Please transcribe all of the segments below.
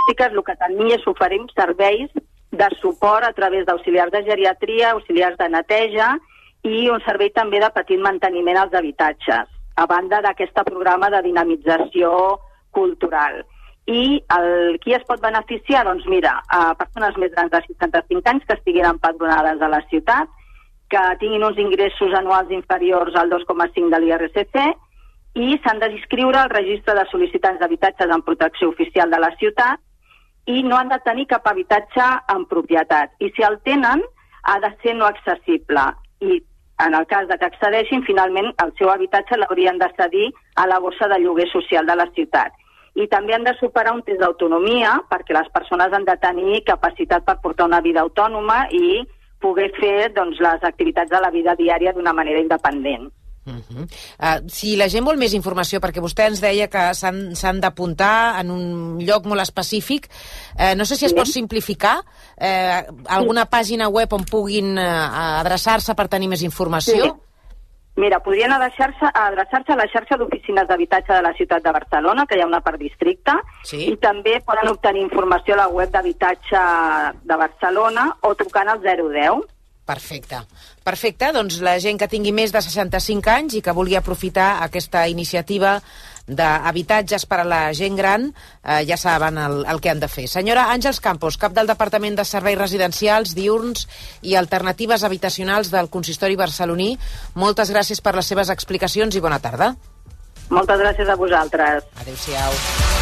turístiques el que tenim és oferim serveis de suport a través d'auxiliars de geriatria, auxiliars de neteja i un servei també de petit manteniment als habitatges, a banda d'aquest programa de dinamització cultural. I qui es pot beneficiar? Doncs mira, a persones més grans de 65 anys que estiguin empadronades a la ciutat, que tinguin uns ingressos anuals inferiors al 2,5 de l'IRSC i s'han d'inscriure al registre de sol·licitants d'habitatges en protecció oficial de la ciutat i no han de tenir cap habitatge en propietat. I si el tenen, ha de ser no accessible. I en el cas de que accedeixin, finalment el seu habitatge l'haurien de cedir a la borsa de lloguer social de la ciutat. I també han de superar un test d'autonomia perquè les persones han de tenir capacitat per portar una vida autònoma i poder fer doncs, les activitats de la vida diària d'una manera independent. Si la gent vol més informació, perquè vostè ens deia que s'han d'apuntar en un lloc molt específic, no sé si es pot simplificar alguna pàgina web on puguin adreçar-se per tenir més informació? Sí. Mira, podrien adreçar-se a la xarxa d'oficines d'habitatge de la ciutat de Barcelona, que hi ha una per districte, i també poden obtenir informació a la web d'habitatge de Barcelona o trucant al 010. Perfecte, doncs la gent que tingui més de 65 anys i que vulgui aprofitar aquesta iniciativa d'habitatges per a la gent gran, ja saben el que han de fer. Senyora Àngels Campos, cap del Departament de Serveis Residencials, Diürns i Alternatives Habitacionals del Consistori barceloní, moltes gràcies per les seves explicacions i bona tarda. Moltes gràcies a vosaltres. Adéu-siau.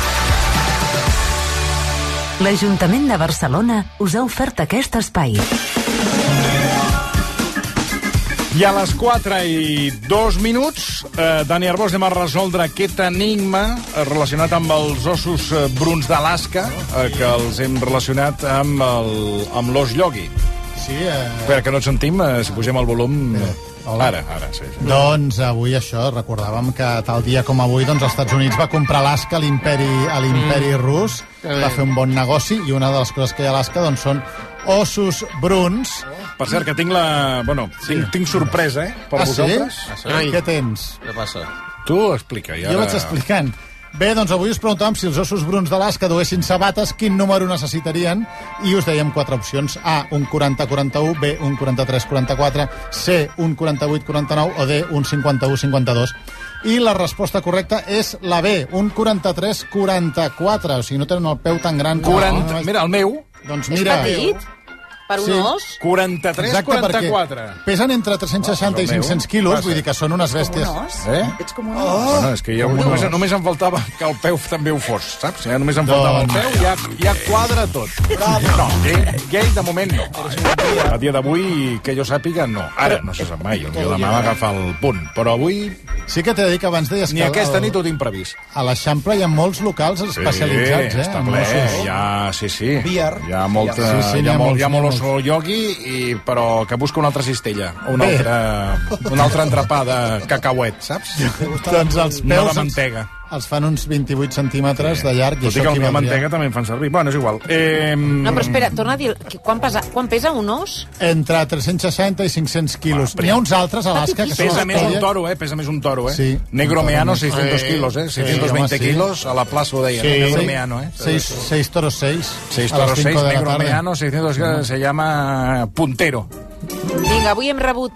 L'Ajuntament de Barcelona us ha ofert aquest espai. I a les 4:02, Dani Arbós, anem a resoldre aquest enigma relacionat amb els ossos bruns d'Alaska, que els hem relacionat amb l'os iogui. Sí, Espera, que no et sentim, si pugem el volum... Ara, sí. Doncs avui això, recordàvem que tal dia com avui els Estats Units va comprar Alaska a l'imperi rus, va fer un bon negoci, i una de les coses que hi ha a Alaska doncs, són ossos bruns. Per cert, que tinc tinc sorpresa, per vosaltres. Sí? Què tens? Què passa? Tu explica. Jo vaig explicant. Bé, doncs avui us preguntàvem si els ossos bruns d'Alaska duessin sabates, quin número necessitarien, i us dèiem 4 opcions. A, un 40-41, B, un 43-44, C, un 48-49 o D, un 51-52. I la resposta correcta és la B, un 43-44. O sigui, no tenen el peu tan gran. Mira, el meu... Doncs mira... És petit? Per un os? 43-44. Pesen entre 360 i 500 quilos, vull dir que són unes bèsties. Ets com un os. Bueno, és que només em faltava que el peu també ho fos, saps? Ja només em faltava el peu, ja quadra tot. No, gay de moment no. A dia d'avui, que jo sàpiga, no. Ara no se sap mai, jo demà va agafar el punt. Però avui... Sí que t'he de dir que abans deies que... Ni aquesta ni tot imprevist. A l'Eixample hi ha molts locals especialitzats, Sí, està ple. Sí. Hi ha molt oso iogui, però que busca una altra cistella, o un altre entrepà de cacauet, saps? Doncs els no peus de mantega. Els fan uns 28 centímetres de llarg. Tot i que la mantega també en fan servir. Bueno, és igual. No, però espera, torna a dir... Quan pesa un os? Entre 360 i 500 quilos. N'hi ha uns altres a Alaska que pesa més un toro, Pesa més un toro, Sí. Negro Meano, 600 kilos, 620 kilos, a la plaça ho deia. Negro Meano, 6 toros 6. 6 toros 6, Negro Meano, 600 kilos, se llama Puntero. Vinga, avui hem rebut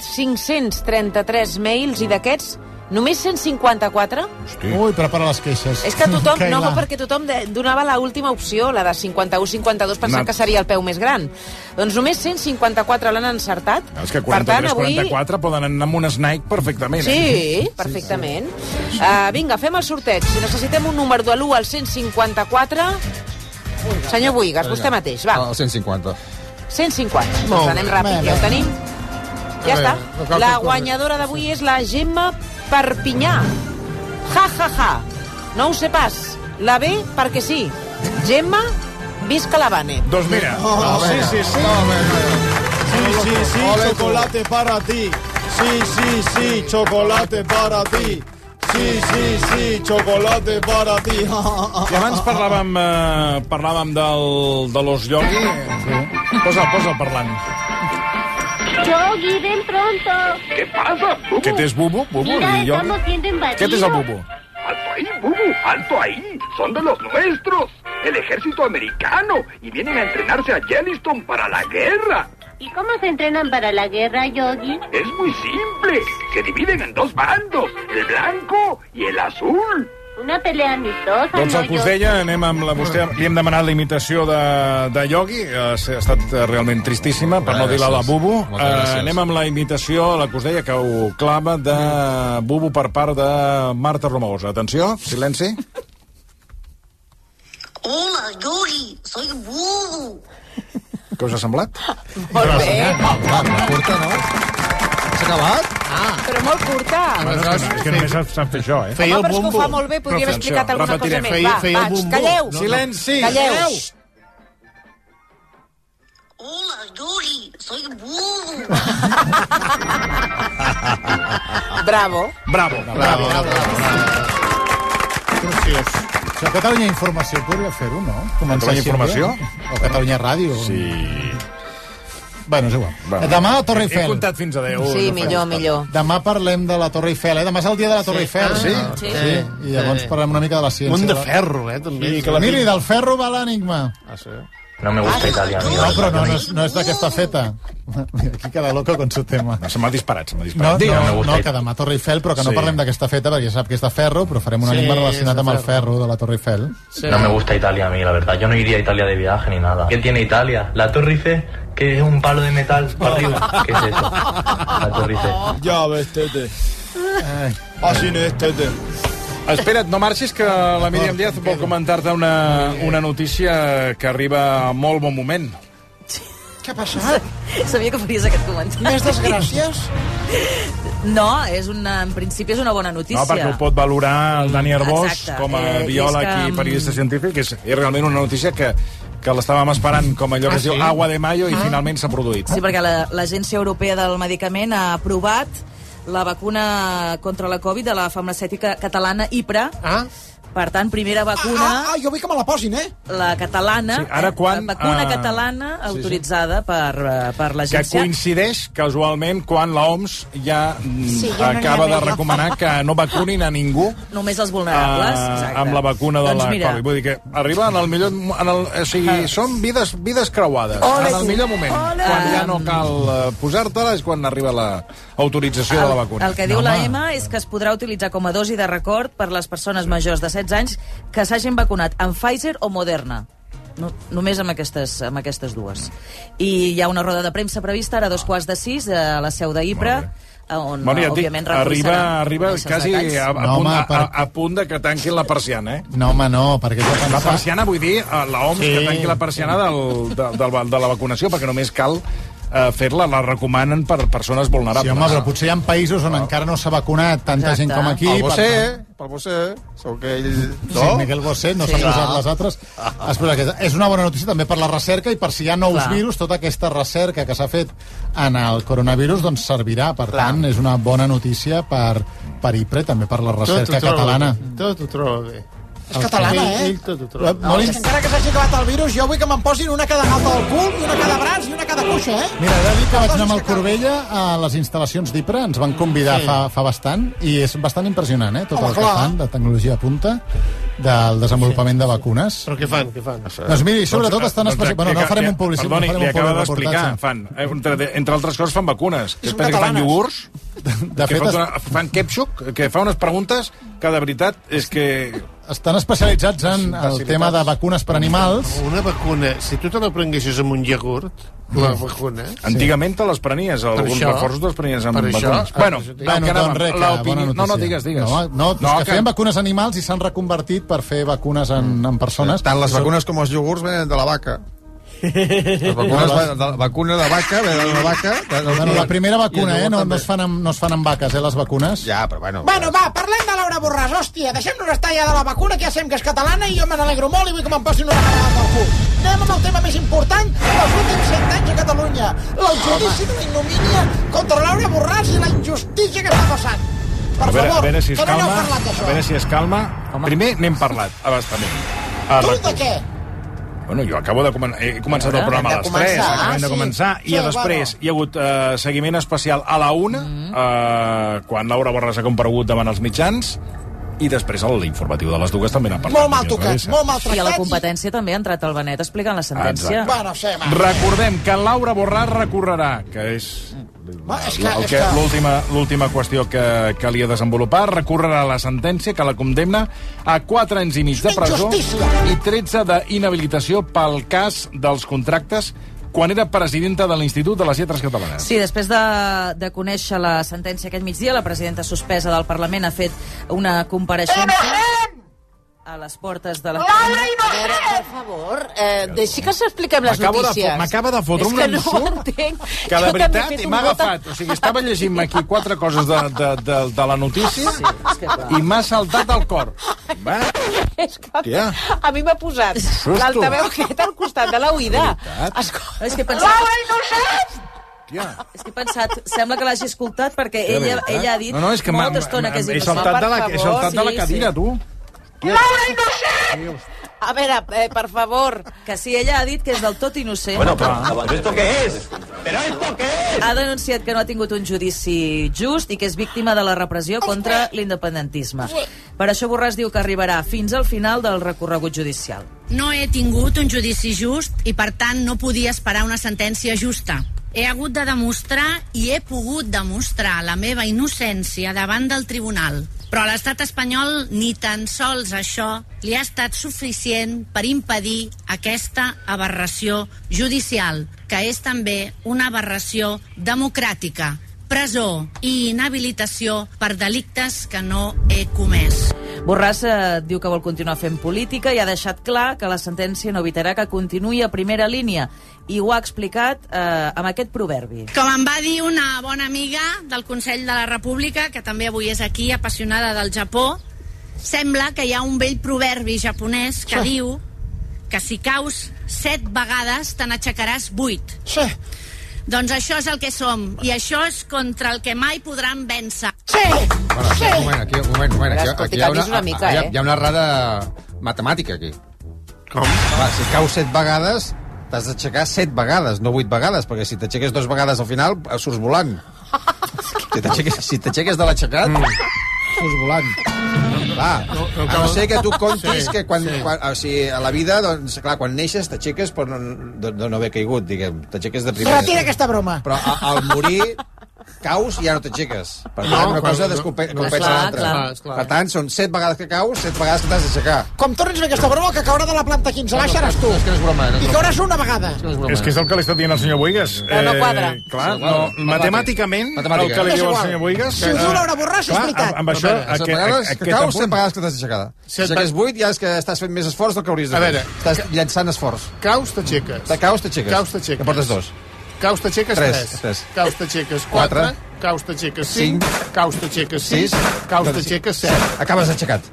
533 mails i d'aquests només 154? Ui, prepara les queixes. És que tothom, perquè tothom donava l'última opció, la de 51-52, pensant que seria el peu més gran. Doncs només 154 l'han encertat. És que 43-44 poden anar amb un Nike perfectament. Sí, perfectament. Vinga, fem el sorteig. Si necessitem un número de l'1 al 154... Senyor Buigas, vostè mateix, va. El 150. 150. Doncs anem ràpid, ja ho tenim. Ja està. La guanyadora d'avui és la Gemma Perpinyà. Ja. No ho sé pas. La B, perquè sí. Gemma, visca l'Havane. Doncs mira. Sí. Sí, chocolate para ti. Sí, chocolate para ti. Sí, chocolate para ti. I abans parlàvem de l'os iogui. Posa'l parlant. Yogi, ven pronto. ¿Qué pasa, Bubu? ¿Qué te es Bubu? Mira, estamos siendo invadidos. ¿Qué te es el Bubu? Alto ahí, Bubu, alto ahí. Son de los nuestros. el ejército americano y vienen a entrenarse a Yellowstone para la guerra. ¿Y cómo se entrenan para la guerra, Yogi? Es muy simple. Se dividen en 2 bandos, el blanco y el azul. Una pelea amistosa, Doncs el no, que us Yogi? deia, anem amb la... Vostè li hem demanat la imitació de Yogi, ha estat realment tristíssima, per no dir la Bubu. Anem amb la imitació, la que us deia, que ho clama, de Bubu per part de Marta Romagosa. Atenció, silenci. Hola, Yogi, soy Bubu. Què us ha semblat? Molt bé. Curta, no? S'ha acabat? Però molt curta. És que només sap fer això, eh? Feia Home, el però és que ho bombo. fa molt bé, podria haver explicat alguna cosa repetirem. més. Va, Feia el vaig, bombo. calleu. No, Silenci! Calleu. Hola, Yogi, soy Bubu. Bravo. Bravo. Preciós. Si a Catalunya Informació podria fer-ho, no? Començar Catalunya Informació? O Catalunya Ràdio. Sí. Bueno, és igual. Va. Demà a Torre He Eiffel. comptat fins a 10. Sí, no millor. Demà parlem de la Torre Eiffel, eh? Demà és el dia de la Torre Eiffel. Sí? Sí. I llavors parlem una mica de la ciència. Munt de ferro, també. Sí, Miri, del ferro va l'enigma. Ah, sí? No me gusta Italia, amigo. No, però no és d'aquesta feta. Aquí queda loco con su tema. No, se m'ha disparat, No, que demà Torre Eiffel, però que no parlem d'aquesta feta, perquè ja sap que és de ferro, però farem un enigma relacionat amb el ferro de la Torre Eiffel. Sí. No me gusta Italia a mí, la verdad. Yo no iría a Italia de viaje ni nada. ¿Qué tiene Italia? La Torre Eiffel, que es un palo de metal para arriba. ¿Qué es eso? La Torre Eiffel. Ja ves, Tete. Així n'és, Tete. Espera't, no marxis, que la Míriam Díaz vol comentar-te una notícia que arriba a molt bon moment. Què ha passat? Sabia que faries aquest comentari. Més desgràcies? No, en principi és una bona notícia. No, perquè ho pot valorar el Dani Arbós Exacte. com a biòleg i periodista científic. És realment una notícia que l'estàvem esperant com allò que es diu agua de mayo i finalment s'ha produït. Sí, perquè l'Agència Europea del Medicament ha aprovat la vacuna contra la Covid de la farmacèutica catalana Ipra. Per tant, primera vacuna... Jo vull que me la posin, eh? La catalana, sí, ara quan, vacuna catalana autoritzada per l'agència. Que coincideix casualment quan l'OMS ja acaba de recomanar que no vacunin a ningú només els vulnerables, exacte. Amb la vacuna de la Covid. Vull dir que arriba en el millor... o sigui, són vides creuades. En el millor moment. Quan ja no cal posar-te-la és quan arriba l'autorització de la vacuna. El que diu la EMA és que es podrà utilitzar com a dosi de record per les persones majors de 16 anys que s'hagin vacunat amb Pfizer o Moderna. Només amb aquestes dues. I hi ha una roda de premsa prevista ara a 5:15 a la seu d'Ipra, on òbviament arriba quasi a punt de que tanquin la persiana, eh? No, home, no, perquè... La persiana, vull dir, l'OMS que tanqui la persiana de la vacunació, perquè només cal fer-la, la recomanen per persones vulnerables. Sí, home, però potser hi ha països on encara no s'ha vacunat tanta gent com aquí. Pel Bosé, sou aquell... Sí, Miguel Bosé, no s'han posat les altres. És una bona notícia també per la recerca i per si hi ha nous virus, tota aquesta recerca que s'ha fet en el coronavirus doncs servirà. Per tant, és una bona notícia per Ipre, també per la recerca catalana. Tot ho trobo bé. És catalana, eh? Encara que s'hagi acabat el virus, jo vull que me'n posin una cada galta del cul, i una cada braç, i una cada cuixa, eh? Mira, he de dir que vaig anar amb el Corbella a les instal·lacions d'Ipra, ens van convidar fa bastant, i és bastant impressionant, eh? Tot el que fan de tecnologia a punta, del desenvolupament de vacunes. Però què fan? Doncs miri, sobretot estan especialitzats... Bueno, no farem un publicitat. Perdoni, li acaba d'explicar. Entre altres coses fan vacunes. Que fan iogurts, fan ketchup, que fa unes preguntes que de veritat és que... Estan especialitzats en el tema de vacunes per animals. Una vacuna, si tu te la prenguessis amb un iogurt, la vacuna... Antigament te les prenies, alguns reforços te les prenies amb vacunes. Bueno, no, digues. No, que feien vacunes animals i s'han reconvertit per fer vacunes en persones. Tant les vacunes com els iogurts venen de la vaca. Les vacunes, la vacuna de vaca ve de la vaca. Bueno, la primera vacuna, no es fan amb vaques, les vacunes. Ja, però bueno... Bueno, va, parlem de Laura Borràs, hòstia, deixem-nos estar ja de la vacuna, que ja sabem que és catalana i jo me n'alegro molt i vull que me'n passin una carregada al cul. Anem amb el tema més important dels últims 100 anys a Catalunya, el judici de la ignomínia contra Laura Borràs i la injustícia que està passant. Per favor, a veure si que no n'heu parlat d'això. A veure si es calma. Primer n'hem parlat, a bastament. Tu de què? Bueno, jo he començat el programa a les 3, acabem de començar, i després hi ha hagut seguiment especial a la 1, quan Laura Borràs ha comparegut davant els mitjans, i després l'informatiu de les dues també n'ha parlat. Molt mal tocat, molt mal tractat. I a la competència també ha entrat el Benet explicant la sentència. Bueno, sí, recordem que Laura Borràs recorrerà, que és l'última qüestió que li ha desenvolupat, recorrerà la sentència que la condemna a 4 anys i mig de presó i 13 d'inhabilitació pel cas dels contractes quan era presidenta de l'Institut de les Lletres Catalanes. Sí, després de conèixer la sentència aquest migdia, la presidenta suspesa del Parlament ha fet una compareixença a les portes de la... A veure, per favor, deixi que s'expliquem les notícies. M'acaba de fotre un ensurt que de veritat m'ha agafat. O sigui, estava llegint aquí 4 coses de la notícia i m'ha saltat el cor. És que a mi m'ha posat l'altaveu aquest al costat de l'oïda. És que he pensat... És que he pensat, sembla que l'hagi escoltat perquè ella ha dit molta estona que és innocent. He saltat de la cadira, tu. Laura innocent! A veure, per favor. Que sí, ella ha dit que és del tot innocent. Bueno, però ¿esto qué es? ¿Pero esto qué es? Ha denunciat que no ha tingut un judici just i que és víctima de la repressió contra l'independentisme. Per això Borràs diu que arribarà fins al final del recorregut judicial. No he tingut un judici just i, per tant, no podia esperar una sentència justa. He hagut de demostrar i he pogut demostrar la meva innocència davant del tribunal. Però a l'estat espanyol ni tan sols això li ha estat suficient per impedir aquesta aberració judicial, que és també una aberració democràtica, presó i inhabilitació per delictes que no he comès. Borràs diu que vol continuar fent política i ha deixat clar que la sentència no evitarà que continuï a primera línia, i ho ha explicat amb aquest proverbi. Com em va dir una bona amiga del Consell de la República, que també avui és aquí, apassionada del Japó, sembla que hi ha un vell proverbi japonès que diu que si caus 7 vegades te n'aixecaràs 8. Sí. Doncs això és el que som, i això és contra el que mai podran vèncer. Sí! Un moment, aquí hi ha una errada matemàtica, aquí. Com? Si caus 7 vegades, t'has d'aixecar 7 vegades, no 8 vegades, perquè si t'aixeques 2 vegades al final, surts volant. Si t'aixeques de l'aixecat, surts volant. Clar, a no ser que tu contis que o sigui, a la vida, doncs, clar, quan neixes t'aixeques per no haver caigut, diguem, t'aixeques de primeres. Retira aquesta broma. Però al morir caus i ja no t'aixeques. Per tant, una cosa compensa l'altra. Per tant, són 7 vegades que caus, 7 vegades que t'has d'aixecar. Com tornis a fer aquesta broma, que caurà de la planta 15 baixa eres tu. És que no és broma. I cauràs una vegada. És que és el que li està dient el senyor Boigas. No quadra. Clar, matemàticament, el que li diu el senyor Boigas... Si ho diu Laura Borràs, és veritat. Amb això... 7 vegades que caus, 7 vegades que t'has d'aixecar. Si aixeques 8, ja és que estàs fent més esforç del que hauries de fer. A veure... Estàs llançant esforç. Caus, t'aixeques. Caus, t'aixeques. Que portes 2. Caus, t'aixeques 3. Caus, t'aixeques 4. Caus, t'aixeques 5. Caus, t'aixeques 6. Caus, t'aixeques 7. Acabes aixecat.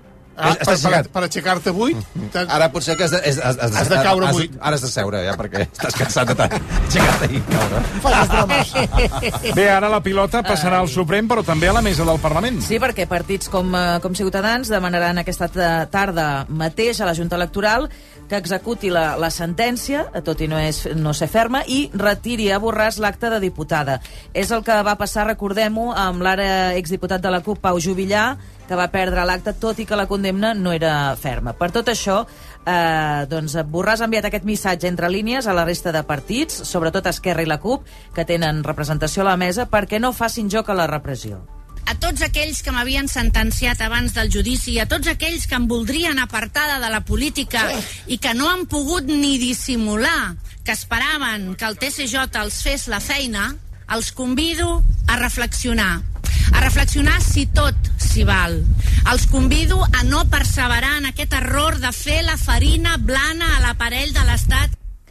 Per aixecar-te 8... Ara potser que has de caure 8. Ara has de seure, ja, perquè estàs cansat de tant aixecar-te i caure. Bé, ara la pilota passarà al Suprem, però també a la mesa del Parlament. Sí, perquè partits com Ciutadans demanaran aquesta tarda mateix a la Junta Electoral que executi la sentència, tot i no ser ferma, i retiri a Borràs l'acte de diputada. És el que va passar, recordem-ho, amb l'ara exdiputat de la CUP, Pau Juvillà, que va perdre l'acte, tot i que la condemna no era ferma. Per tot això, Borràs ha enviat aquest missatge entre línies a la resta de partits, sobretot Esquerra i la CUP, que tenen representació a la mesa, perquè no facin joc a la repressió. A tots aquells que m'havien sentenciat abans del judici i a tots aquells que em voldrien apartada de la política i que no han pogut ni dissimular que esperaven que el TSJ els fes la feina, els convido a reflexionar si tot s'hi val. Els convido a no perseverar en aquest error de fer la farina blana a l'aparell de l'Estat.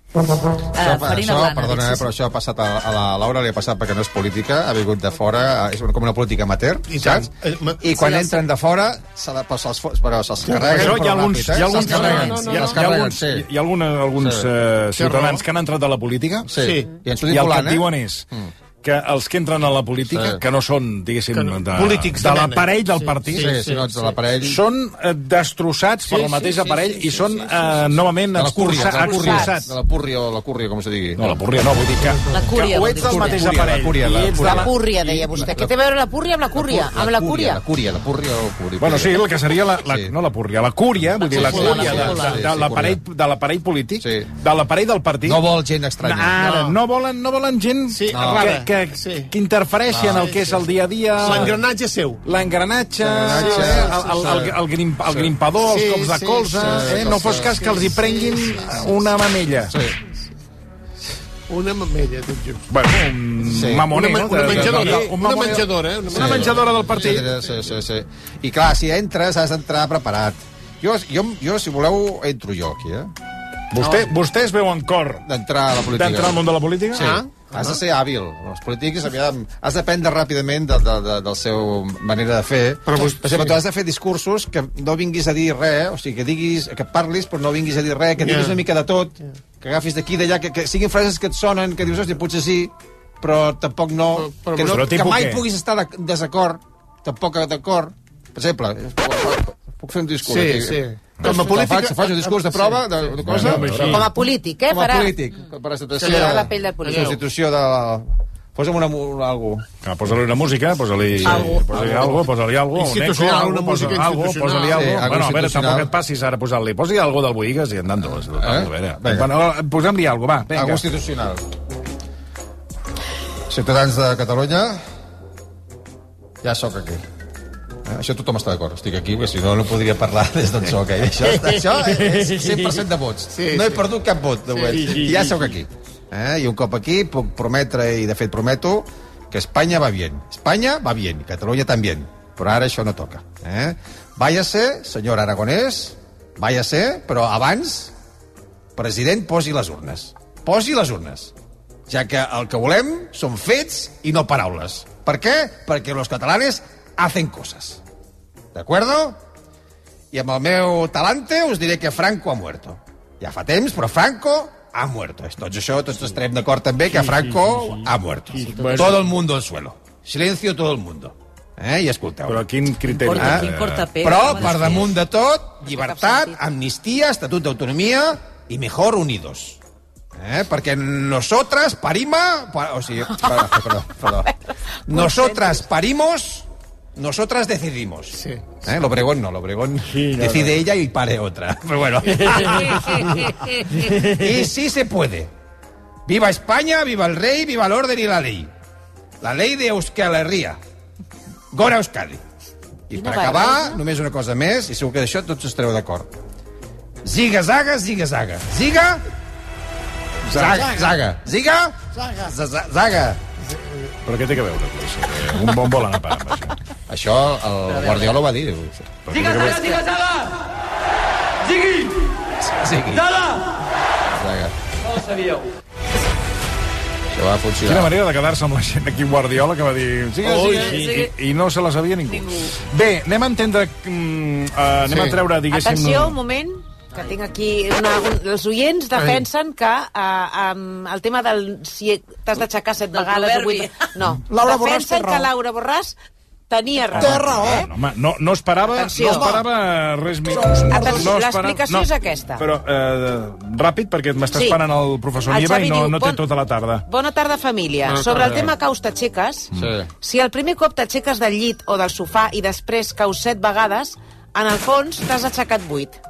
Perdona, però això ha passat a la Laura, li ha passat perquè no és política, ha vingut de fora, és com una política amateur, saps? I quan entren de fora, se'ls carreguen. Hi ha alguns ciutadans que han entrat a la política i el que et diuen és que els que entren a la política, que no són, diguéssim, polítics de l'aparell del partit, sinó de l'aparell, són destrossats per el mateix aparell i són novament expulsats. De la púrria o la cúrria, com se digui. No, la púrria no, vull dir que o ets del mateix aparell. La púrria, deia vostè. Què té a veure la púrria amb la cúrria? Amb la cúria. La púrria o cúria. Bueno, sí, el que seria no la púrria, la cúria, vull dir, la cúria de l'aparell polític, de l'aparell del partit. No vol gent estranya. Ara, no volen gent que interfereixi en el que és el dia a dia. L'engranatge seu. L'engranatge, el grimpador, els cops de colze. No fos cas que els hi prenguin una mamella. Una mamella, tot just. Bueno, un mamoner, no? Una menjadora. Una menjadora del partit. Sí. I clar, si entres has d'entrar preparat. Jo, si voleu, entro jo aquí, Vostè es veu en cor d'entrar a la política. D'entrar al món de la política? Sí. Has de ser hàbil. Els polítics has d'aprendre ràpidament del seu manera de fer. Per exemple, tu has de fer discursos que no vinguis a dir res, o sigui, que parlis però no vinguis a dir res, que diguis una mica de tot, que agafis d'aquí i d'allà, que siguin frases que et sonen, que dius, hòstia, potser sí, però tampoc no... Que mai puguis estar en desacord, tampoc d'acord. Per exemple, puc fer un discurs aquí? Sí. Com a polític... Faig un discurs de prova, de cosa? Com a polític, Com a polític. Per la pell del polític. La Constitució de la... Posa'm algú. Posa-li una música, posa-li algo. Institucional, una música institucional. Posa-li algo. Bueno, a veure, tampoc et passis ara posant-li. Posa-li algo del Boigas i andant dos. A veure, posem-li algo, va. Algo institucional. Ciutadans de Catalunya, ja sóc aquí. Això tothom està d'acord. Estic aquí, perquè si no, no podria parlar des d'on soc. Això és 100% de vots. No he perdut cap vot de moment. I ja soc aquí. I un cop aquí puc prometre, i de fet prometo, que Espanya va bien. Espanya va bien, i Catalunya també. Però ara això no toca. Váyase, senyor Aragonès, váyase, però abans, president, posi les urnes. Posi les urnes. Ja que el que volem són fets i no paraules. Per què? Perquè los catalanes hacen cosas. ¿De acuerdo? I amb el meu talante us diré que Franco ha muerto. Ja fa temps, però Franco ha muerto. Tots estarem d'acord també que Franco ha muerto. Todo el mundo al suelo. Silencio todo el mundo. I escolteu. Però quin criteri? Però, per damunt de tot, llibertat, amnistia, estatut d'autonomia i mejor unidos. Perquè nosotras nosotras parimos, nosotras decidimos. L'Obregón no, l'Obregón decide ella y pare otra. Pero bueno. Y sí se puede. Viva España, viva el rey, viva el orden y la ley. La ley de Euskal Herria. Gora Euskadi. I per acabar, només una cosa més, i segur que d'això tots estareu d'acord. Ziga-zaga, ziga-zaga. Ziga... Zaga. Ziga... Zaga. Però què té que veure? Un bon vol anar per això. Això el Guardiola ho va dir. Ziga-zaga, ziga-zaga! Zigui! Zaga! No ho sabíeu. Això va funcionar. Quina manera de quedar-se amb la gent aquí Guardiola que va dir... I no se la sabia ningú. Bé, anem a entendre... Anem a treure, diguéssim... Atenció, un moment, que tinc aquí... Els oients defensen que el tema del... Si t'has d'aixecar 7 vegades o 8... No, defensen que Laura Borràs tenia raó. Té raó. Home, no esperava res més. L'explicació és aquesta. Però ràpid, perquè m'està esperant el professor Nieva i no té tota la tarda. Bona tarda, família. Sobre el tema caus t'aixeques, si el primer cop t'aixeques del llit o del sofà i després caus 7 vegades, en el fons t'has aixecat 8.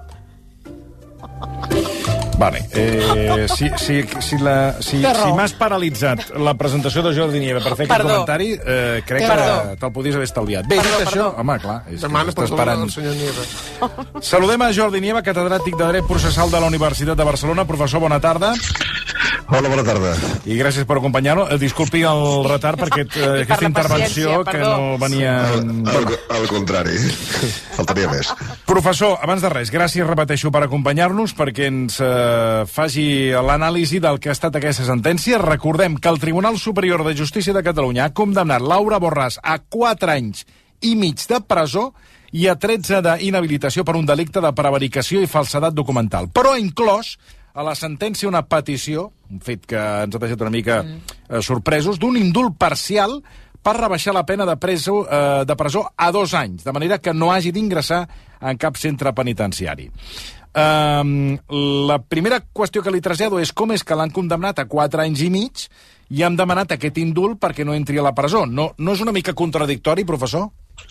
Vale. Si m'has paralitzat la presentació de Jordi Nieva per fer aquest comentari, crec que te'l podies haver estalviat. Bé, dit això... Home, clar, està esperant. Saludem a Jordi Nieva, catedràtic de Dret Processal de la Universitat de Barcelona. Professor, bona tarda. Hola, bona tarda. I gràcies per acompanyar-nos. Disculpi el retard per aquesta intervenció que no venia... Al contrari, faltaria més. Professor, abans de res, gràcies, repeteixo, per acompanyar-nos, perquè ens faci l'anàlisi del que ha estat aquesta sentència. Recordem que el Tribunal Superior de Justícia de Catalunya ha condemnat Laura Borràs a 4 anys i mig de presó i a 13 d'inhabilitació per un delicte de prevaricació i falsedat documental. Però ha inclòs a la sentència una petició, un fet que ens ha deixat una mica sorpresos, d'un indult parcial per rebaixar la pena de presó a 2 anys, de manera que no hagi d'ingressar en cap centre penitenciari. La primera qüestió que li trasllado és com és que l'han condemnat a 4 anys i mig i han demanat aquest indult perquè no entri a la presó. No és una mica contradictori, professor?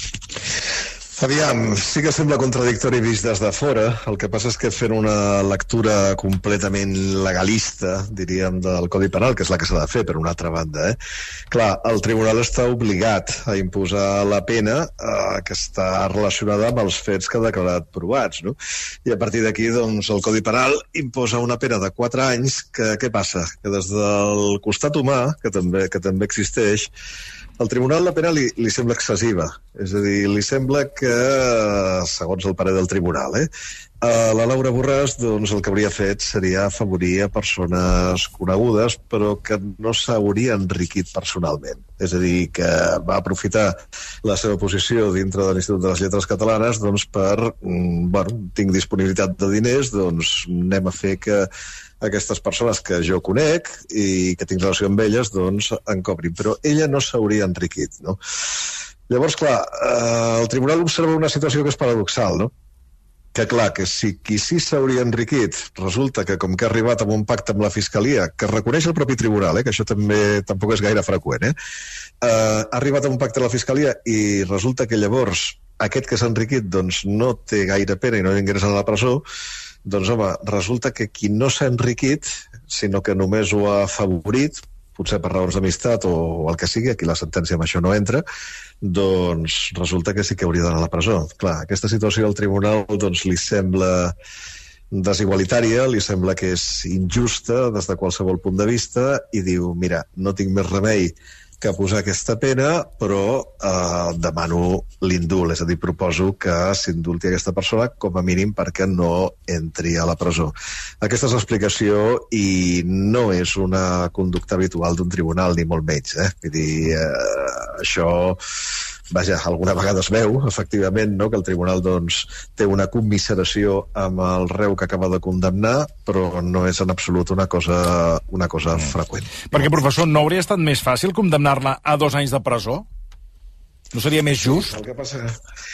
Aviam, sí que sembla contradictori vist des de fora. El que passa és que fent una lectura completament legalista, diríem, del Codi Penal, que és la que s'ha de fer, per una altra banda, clar, el tribunal està obligat a imposar la pena que està relacionada amb els fets que ha declarat provats, no? I a partir d'aquí, doncs, el Codi Penal imposa una pena de 4 anys, que què passa? Que des del costat humà, que també existeix, al tribunal la pena li sembla excessiva. És a dir, li sembla que, segons el parer del tribunal, la Laura Borràs, doncs, el que hauria fet seria afavorir a persones conegudes, però que no s'hauria enriquit personalment. És a dir, que va aprofitar la seva posició dintre de l'Institut de les Lletres Catalanes doncs, per, tinc disponibilitat de diners, doncs anem a fer que aquestes persones que jo conec i que tinc relació amb elles, doncs, en cobrin. Però ella no s'hauria enriquit, no? Llavors, clar, el tribunal observa una situació que és paradoxal, no? Que, clar, que si qui sí s'hauria enriquit resulta que, com que ha arribat amb un pacte amb la Fiscalia, que reconeix el propi tribunal, que això tampoc és gaire freqüent, ha arribat amb un pacte amb la Fiscalia i resulta que llavors aquest que s'ha enriquit doncs, no té gaire pena i no ingressa a la presó, doncs, home, resulta que qui no s'ha enriquit, sinó que només ho ha afavorit, potser per raons d'amistat o el que sigui, aquí la sentència amb això no entra, doncs resulta que sí que hauria d'anar a la presó. Clar, aquesta situació al tribunal doncs, li sembla desigualitària, li sembla que és injusta des de qualsevol punt de vista i diu, mira, no tinc més remei que posar aquesta pena, però demano l'indult, és a dir, proposo que s'indulti aquesta persona com a mínim perquè no entri a la presó. Aquesta és l'explicació i no és una conducta habitual d'un tribunal, ni molt menys. Vull dir, això... Vaja, alguna vegada es veu, efectivament, no? Que el tribunal doncs, té una commiseració amb el reu que acaba de condemnar, però no és en absolut una cosa freqüent. Perquè, professor, no hauria estat més fàcil condemnar-la a 2 anys de presó? No seria més just? El que passa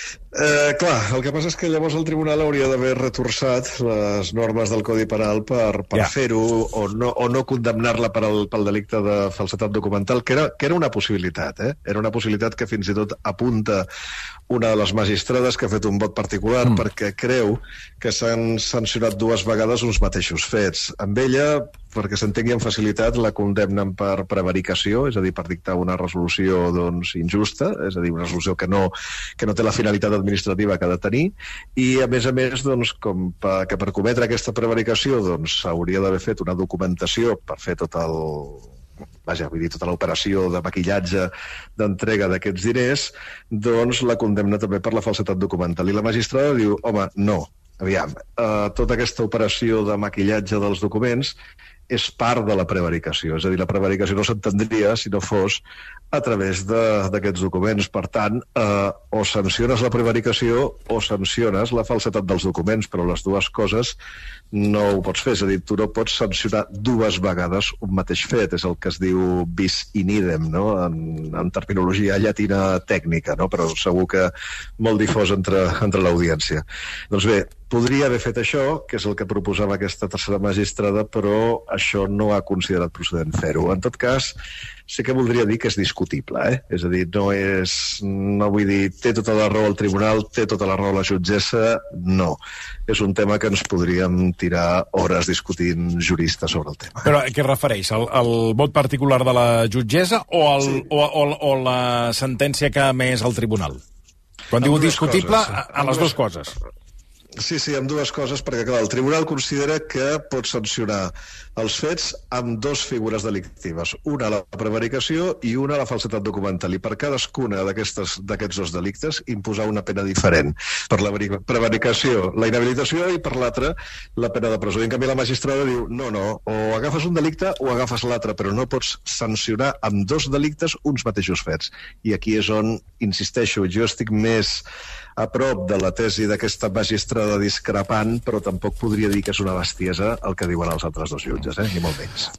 és que llavors el tribunal hauria d'haver retorçat les normes del Codi Penal per fer-ho o no condemnar-la pel delicte de falsedat documental, que era una possibilitat. Era una possibilitat que fins i tot apunta una de les magistrades que ha fet un vot particular perquè creu que s'han sancionat 2 vegades uns mateixos fets. Amb ella, perquè s'entengui amb facilitat, la condemnen per prevaricació, és a dir, per dictar una resolució doncs, injusta, és a dir, una resolució que no té la finalitat administrativa que ha de tenir, i a més, doncs, que per cometre aquesta prevaricació doncs, s'hauria d'haver fet una documentació per fer tota l'operació de maquillatge d'entrega d'aquests diners, doncs la condemna també per la falsedat documental. I la magistrada diu, home, no, aviam, tota aquesta operació de maquillatge dels documents és part de la prevaricació. És a dir, la prevaricació no s'entendria si no fos a través d'aquests documents. Per tant, o sanciones la prevaricació o sanciones la falsetat dels documents, però les dues coses no ho pots fer. És a dir, tu no pots sancionar 2 vegades un mateix fet. És el que es diu bis in idem, no? En terminologia llatina tècnica, no? Però segur que molt difós entre l'audiència. Doncs bé, podria haver fet això, que és el que proposava aquesta tercera magistrada, però això no ha considerat procedent fer-ho. En tot cas, sí que voldria dir que és discutible, És a dir, no vull dir, té tota la raó el tribunal, té tota la raó la jutgessa, no. És un tema que ens podríem tirar hores discutint juristes sobre el tema. Però a què refereix? El vot particular de la jutgessa o la sentència que ha emès el tribunal? Quan diu discutible, a les 2 coses. Sí, amb 2 coses, perquè clar, el tribunal considera que pot sancionar els fets amb 2 figures delictives. Una, la prevaricació, i una, la falsedat documental. I per cadascuna d'aquests 2 delictes imposar una pena diferent. Per la prevaricació, la inhabilitació, i per l'altra, la pena de presó. I en canvi la magistrada diu, no, o agafes un delicte o agafes l'altre, però no pots sancionar amb 2 delictes uns mateixos fets. I aquí és on, insisteixo, jo estic més a prop de la tesi d'aquesta magistrada discrepant, però tampoc podria dir que és una bestiesa el que diuen els altres dos jutges, ni molt menys.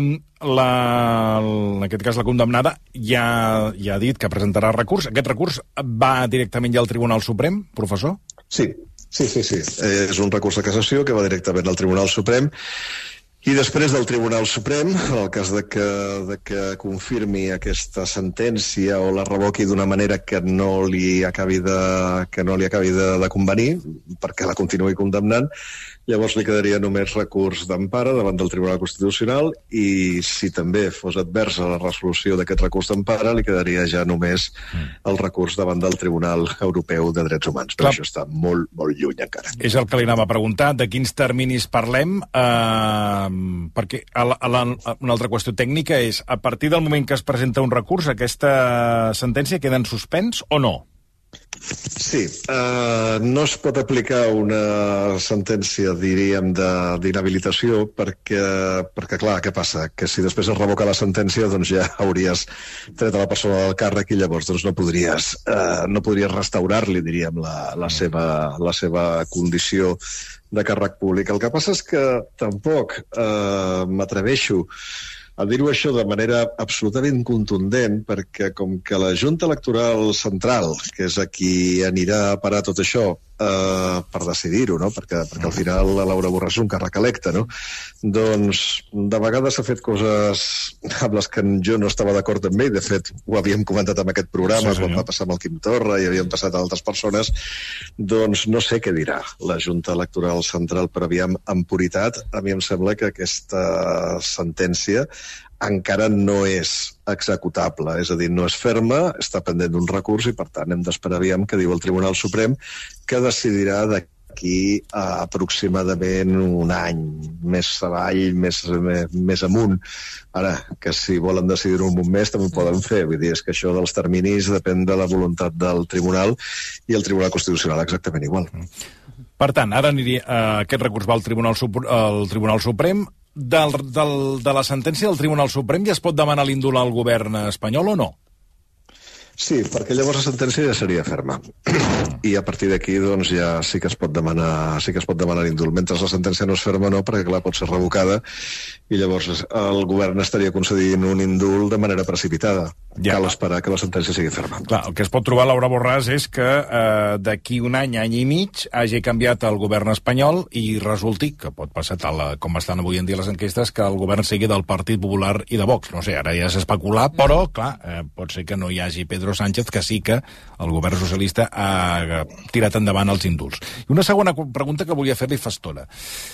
En aquest cas, la condemnada ja ha dit que presentarà recurs. Aquest recurs va directament ja al Tribunal Suprem, professor? Sí. És un recurs de cassació que va directament al Tribunal Suprem. I després del Tribunal Suprem, en el cas de que confirmi aquesta sentència o la revoqui d'una manera que no li acabi de convenir, perquè la continuï condemnant, llavors li quedaria només recurs d'empara davant del Tribunal Constitucional i, si també fos adversa la resolució d'aquest recurs d'empara, li quedaria ja només el recurs davant del Tribunal Europeu de Drets Humans. Però això està molt, molt lluny encara. És el que li anava a preguntar. De quins terminis parlem? Perquè una altra qüestió tècnica és, a partir del moment que es presenta un recurs, aquesta sentència queda en suspens o no? Sí, no es pot aplicar una sentència, diríem, d'inhabilitació perquè, clar, què passa? Que si després es revoca la sentència, doncs ja hauries tret a la persona del càrrec i llavors doncs, no podries restaurar-li, diríem, la seva condició de càrrec públic. El que passa és que tampoc m'atreveixo a dir-ho això de manera absolutament contundent, perquè com que la Junta Electoral Central, que és a qui anirà a parar tot això per decidir-ho, no? Perquè al final la Laura Borràs és un càrrec electe, no? Doncs de vegades s'ha fet coses amb les que jo no estava d'acord amb ell. De fet, ho havíem comentat en aquest programa, quan va passar amb el Quim Torra i havien passat a altres persones. Doncs no sé què dirà la Junta Electoral Central, però aviam, en puritat, a mi em sembla que aquesta sentència encara no és executable, és a dir, no és ferma, està pendent d'un recurs i, per tant, hem d'esperar aviam què diu el Tribunal Suprem, que decidirà d'aquí a aproximadament un any, més avall, més amunt. Ara, que si volen decidir-ho en un mes, també ho poden fer. Vull dir, és que això dels terminis depèn de la voluntat del Tribunal i el Tribunal Constitucional exactament igual. Per tant, ara aquest recurs va al Tribunal Suprem. De la sentència del Tribunal Suprem ja es pot demanar l'indult al govern espanyol o no? Sí, perquè llavors la sentència ja seria ferma. I a partir d'aquí doncs, ja sí que es pot demanar l'indult. Mentre la sentència no és ferma, no, perquè clar, pot ser revocada i llavors el govern estaria concedint un indult de manera precipitada. Ja. Cal esperar que la sentència sigui ferma. Clar, el que es pot trobar, Laura Borràs, és que d'aquí un any i mig hagi canviat el govern espanyol i resulti, que pot passar tal com estan avui en dia les enquestes, que el govern sigui del Partit Popular i de Vox. No sé, ara ja és especular, però, clar, pot ser que no hi hagi Pedro Sánchez, que sí que el govern socialista ha tirat endavant els indults. I una segona pregunta que volia fer-li fa estona.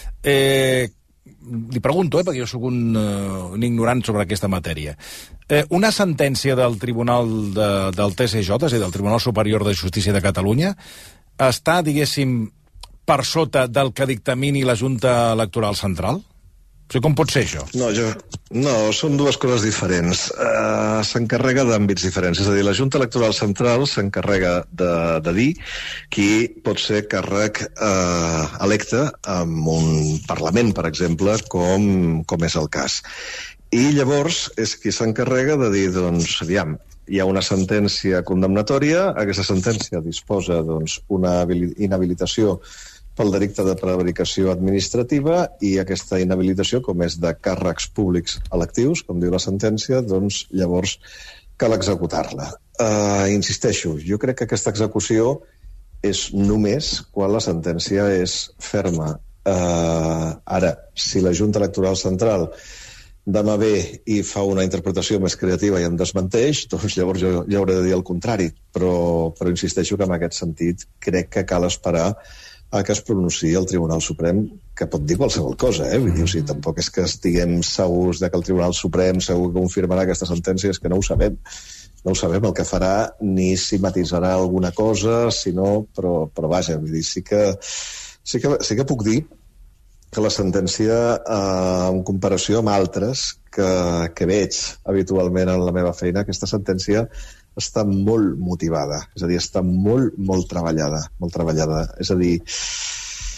Li pregunto, perquè jo sóc un ignorant sobre aquesta matèria. Una sentència del Tribunal del TSJ, és a dir, del Tribunal Superior de Justícia de Catalunya, està, diguéssim, per sota del que dictamini la Junta Electoral Central? O sigui, com pot ser això? No, són dues coses diferents. S'encarrega d'àmbits diferents. És a dir, la Junta Electoral Central s'encarrega de dir qui pot ser càrrec electe en un Parlament, per exemple, com és el cas. I llavors és qui s'encarrega de dir, doncs, aviam, hi ha una sentència condemnatòria, aquesta sentència disposa, doncs, una inhabilitació pel delicte de prevaricació administrativa i aquesta inhabilitació, com és de càrrecs públics electius, com diu la sentència, doncs llavors cal executar-la. Insisteixo, jo crec que aquesta execució és només quan la sentència és ferma. Ara, si la Junta Electoral Central demà ve i fa una interpretació més creativa i en desmenteix, doncs llavors jo hauré de dir el contrari. Però insisteixo que en aquest sentit crec que cal esperar a que es pronunciï el Tribunal Suprem, que pot dir qualsevol cosa, Vull dir, o sigui, tampoc és que estiguem segurs de que el Tribunal Suprem segur que confirmarà aquesta sentència, és que no ho sabem. No ho sabem el que farà, ni si matisarà alguna cosa, si no, però vaja, vull dir, sí que puc dir que la sentència, en comparació amb altres que veig habitualment en la meva feina, aquesta sentència està molt motivada, és a dir, està molt treballada, molt treballada. És a dir,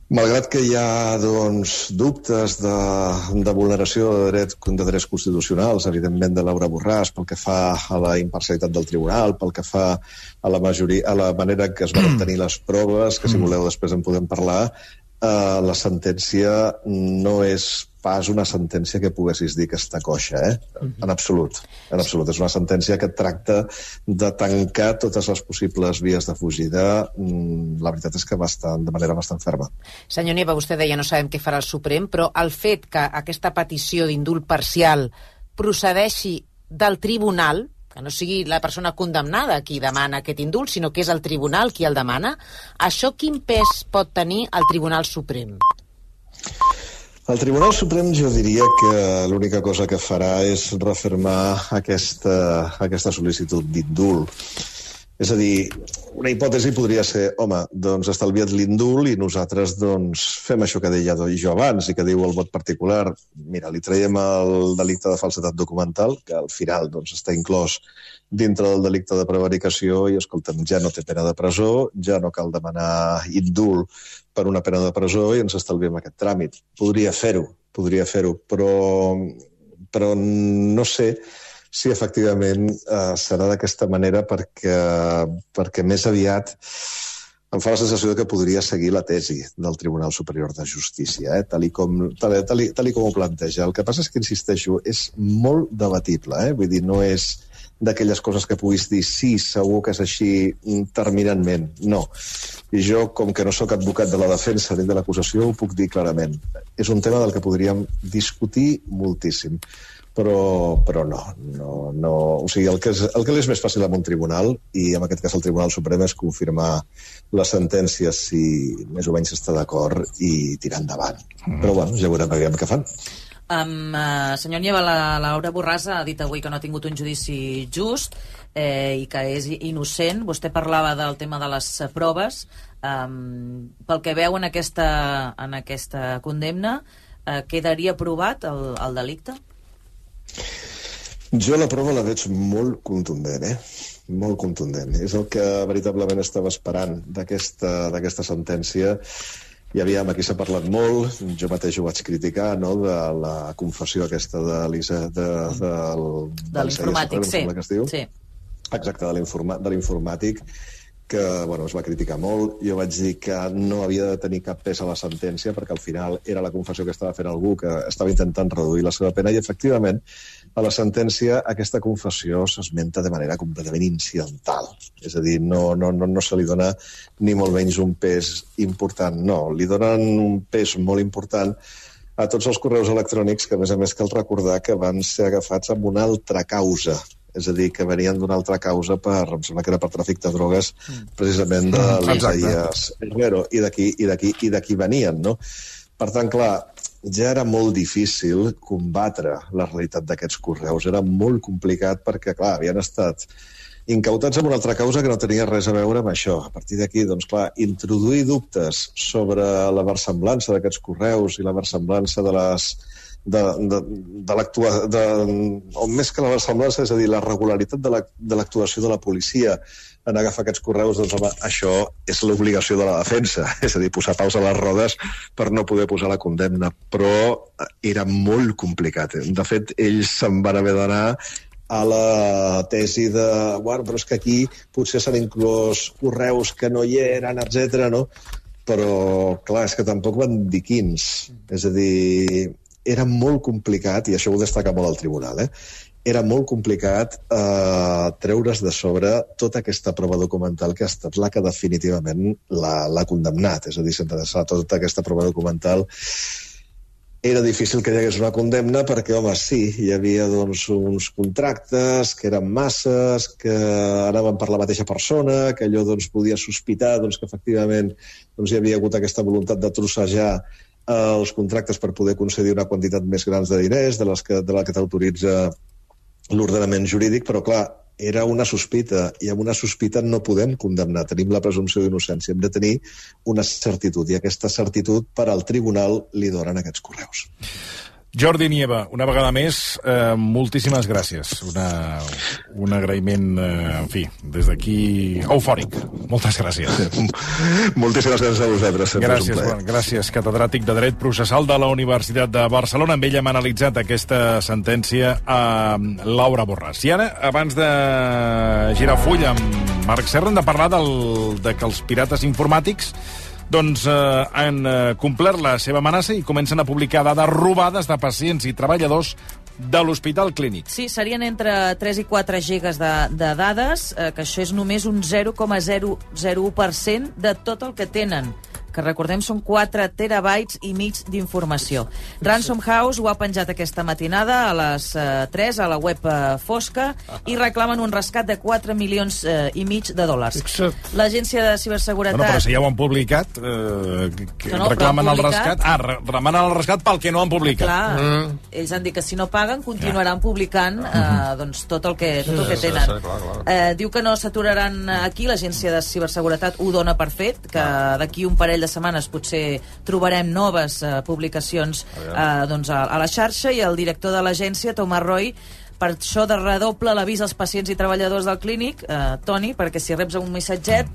Malgrat que hi ha dubtes de vulneració de drets constitucionals, evidentment de Laura Borràs, pel que fa a la imparcialitat del tribunal, pel que fa a la manera en què es van obtenir les proves, que si voleu després en podem parlar, la sentència no és pas una sentència que poguessis dir que està coixa, en absolut. En absolut. És una sentència que tracta de tancar totes les possibles vies de fugida. La veritat és que de manera bastant ferma. Senyor Nieva, vostè deia no sabem què farà el Suprem, però el fet que aquesta petició d'indult parcial procedeixi del tribunal, que no sigui la persona condemnada qui demana aquest indult, sinó que és el tribunal qui el demana, això quin pes pot tenir el Tribunal Suprem? El Tribunal Suprem jo diria que l'única cosa que farà és refermar aquesta sol·licitud d'indult. És a dir, una hipòtesi podria ser, home, doncs estalvia't l'indult i nosaltres fem això que deia jo abans i que diu el vot particular. Mira, li traiem el delicte de falsedat documental, que al final està inclòs dintre del delicte de prevaricació i, escolta'm, ja no té pena de presó, ja no cal demanar indult per una pena de presó i ens estalviem aquest tràmit. Podria fer-ho, però no sé si efectivament serà d'aquesta manera perquè més aviat em fa la sensació que podria seguir la tesi del Tribunal Superior de Justícia, tal com ho planteja. El que passa és que, insisteixo, és molt debatible, vull dir, no és d'aquelles coses que puguis dir sí, segur que és així terminantment. No. I jo, com que no sóc advocat de la defensa ni de l'acusació, ho puc dir clarament. És un tema del que podríem discutir moltíssim. Però no. O sigui, el que li és més fàcil a un tribunal, i en aquest cas el Tribunal Suprem, és confirmar la sentència si més o menys està d'acord i tirar endavant. Però bueno, ja veurem què fan. Senyor Nieva, la Laura Borràs ha dit avui que no ha tingut un judici just i que és innocent. Vostè parlava del tema de les proves. Pel que veu en aquesta condemna, quedaria provat el delicte? Jo la prova la veig molt contundent, molt contundent. És el que veritablement estava esperant d'aquesta sentència. I aviam, aquí s'ha parlat molt, jo mateix ho vaig criticar, no?, de la confessió aquesta de l'informàtic, sí. Exacte, de l'informàtic, que es va criticar molt. Jo vaig dir que no havia de tenir cap pes a la sentència perquè al final era la confessió que estava fent algú que estava intentant reduir la seva pena i efectivament a la sentència aquesta confessió s'esmenta de manera completament incidental. És a dir, no se li dona ni molt menys un pes important. No, li donen un pes molt important a tots els correus electrònics que, a més cal recordar que van ser agafats amb una altra causa. És a dir, que venien d'una altra causa em sembla que era per tràfic de drogues, precisament de l'Isaías Herrero, i d'aquí venien, no? Per tant, clar, ja era molt difícil combatre la realitat d'aquests correus. Era molt complicat perquè, clar, havien estat incautats amb una altra causa que no tenia res a veure amb això. A partir d'aquí, doncs, clar, introduir dubtes sobre la versemblança d'aquests correus i la versemblança de les o més que la versemblança, és a dir, la regularitat de l'actuació de la policia en agafar aquests correus, doncs home, això és l'obligació de la defensa, és a dir, posar paus a les rodes per no poder posar la condemna, però era molt complicat. De fet, ells se'n van haver d'anar a la tesi de, bueno, però és que aquí potser s'han inclòs correus que no hi eren, etc. no? Però, clar, és que tampoc van dir quins. És a dir, era molt complicat, i això ho destaca molt el tribunal, era molt complicat treure's de sobre tota aquesta prova documental que ha estat la que definitivament l'ha condemnat. És a dir, sense tota aquesta prova documental era difícil que hi hagués una condemna perquè, home, sí, hi havia uns contractes que eren masses, que anaven per la mateixa persona, que allò podia sospitar que efectivament hi havia hagut aquesta voluntat de trossejar els contractes per poder concedir una quantitat més gran de diners de la que t'autoritza l'ordenament jurídic, però clar, era una sospita, i amb una sospita no podem condemnar, tenim la presumpció d'innocència, hem de tenir una certitud, i aquesta certitud per al tribunal li donen aquests correus. Jordi Nieva, una vegada més, moltíssimes gràcies. Un agraïment, en fi, des d'aquí, eufòric. Moltes gràcies. Moltíssimes gràcies a vosaltres. Gràcies, catedràtic de Dret Processal de la Universitat de Barcelona. Amb ell hem analitzat aquesta sentència a Laura Borràs. I ara, abans de girar full amb Marc Serra, hem de parlar de que els pirates informàtics han complert la seva amenaça i comencen a publicar dades robades de pacients i treballadors de l'Hospital Clínic. Sí, serien entre 3 i 4 gigas de dades, que això és només un 0,001% de tot el que tenen, que recordem són 4 terabytes i mig d'informació. Ransom House ho ha penjat aquesta matinada a les 3 a la web fosca i reclamen un rescat de 4 milions i mig de dòlars. L'agència de ciberseguretat... Bueno, però si ja ho han publicat, reclamen el rescat... Remanen el rescat pel que no han publicat. Clar, ells han dit que si no paguen continuaran publicant tot el que tenen. Diu que no s'aturaran aquí, l'agència de ciberseguretat ho dona per fet, que d'aquí un parell de setmanes potser trobarem noves publicacions a la xarxa, i el director de l'agència, Thomas Roy, per això de redobla l'avís als pacients i treballadors del clínic, Toni, perquè si reps un missatget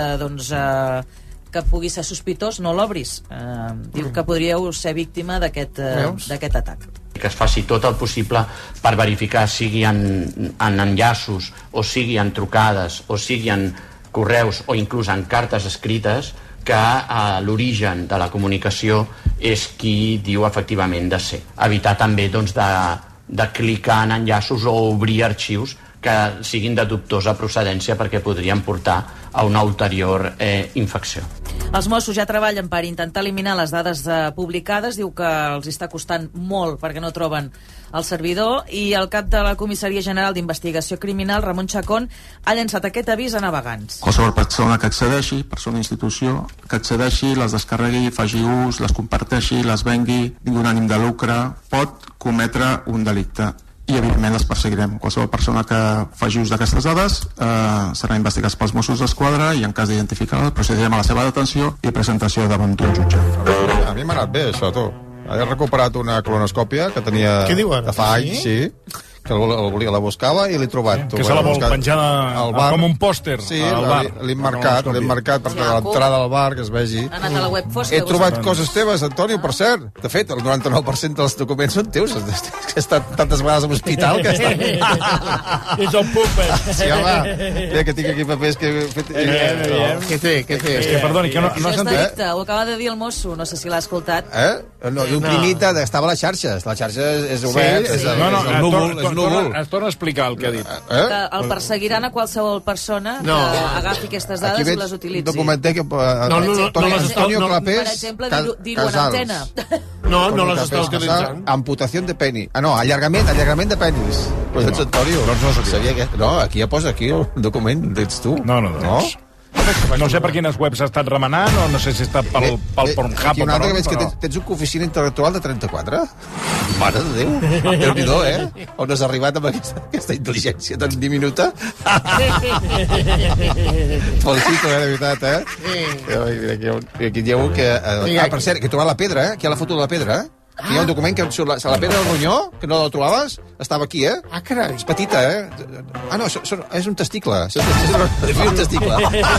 que pugui ser sospitós, no l'obris. Diu que podríeu ser víctima d'aquest atac. Que es faci tot el possible per verificar, sigui en enllaços, o sigui en trucades, o sigui en correus, o inclús en cartes escrites, que l'origen de la comunicació és qui diu efectivament de ser. Evitar també de clicar en enllaços o obrir arxius que siguin de dubtosa procedència perquè podrien portar a una ulterior infecció. Els Mossos ja treballen per intentar eliminar les dades publicades. Diu que els està costant molt perquè no troben el servidor, i el cap de la Comissaria General d'Investigació Criminal, Ramon Chacón, ha llançat aquest avís a navegants. Qualsevol persona que accedeixi, persona o institució, que accedeixi, les descarregui, faci ús, les comparteixi, les vengui, ningú ànim de lucre, pot cometre un delicte. I, evidentment, les perseguirem. Qualsevol persona que faci ús d'aquestes dades serà investigada pels Mossos d'Esquadra i, en cas d'identificar-la, procedirem a la seva detenció i presentació davant d'un jutge. A mi m'ha anat bé, això, tu. He recuperat una colonoscòpia que tenia de fa anys, sí, que la buscava i l'he trobat. Que se la vol penjar com un pòster al bar. L'he marcat per l'entrada al bar, que es vegi. Ha anat a la web fosca. He trobat coses teves, Antonio, per cert. De fet, el 99% dels documents són teus. He estat tantes vegades a l'hospital que he estat... Ets el púper. Sí, home. Mira que tinc aquí papers que he fet... Què té? És que, perdoni, que no has sentit... Ho acaba de dir el mosso, no sé si l'ha escoltat. No, i un primit estava a les xarxes. La xarxa és obert, és el núvol. Es torna a explicar el que ha dit. Que el perseguiran a qualsevol persona que agafi aquestes dades i les utilitzi. Documenté que Antonio Clapés, per exemple, dir-ho en antena. No les està utilitzant. Amputació de peni. Allargament de penis. Pues ets Antonio. No, aquí ja posa aquí el document, ets tu. No. No sé per quines webs ha estat remenant, o no sé si ha estat pel Pornhub. Aquí una altra que veig que tens un coeficient intel·lectual de 34. Mare de Déu. Déu-n'hi-do, On has arribat amb aquesta intel·ligència tan diminuta? Felicito, de veritat, Mira, aquí hi ha un que... per cert, que he trobat la pedra, Aquí hi ha la foto de la pedra, Aquí hi ha un document que la pedra del ronyó, que no la trobaves, estava aquí, carai. És petita, no, és un testicle. És un testicle.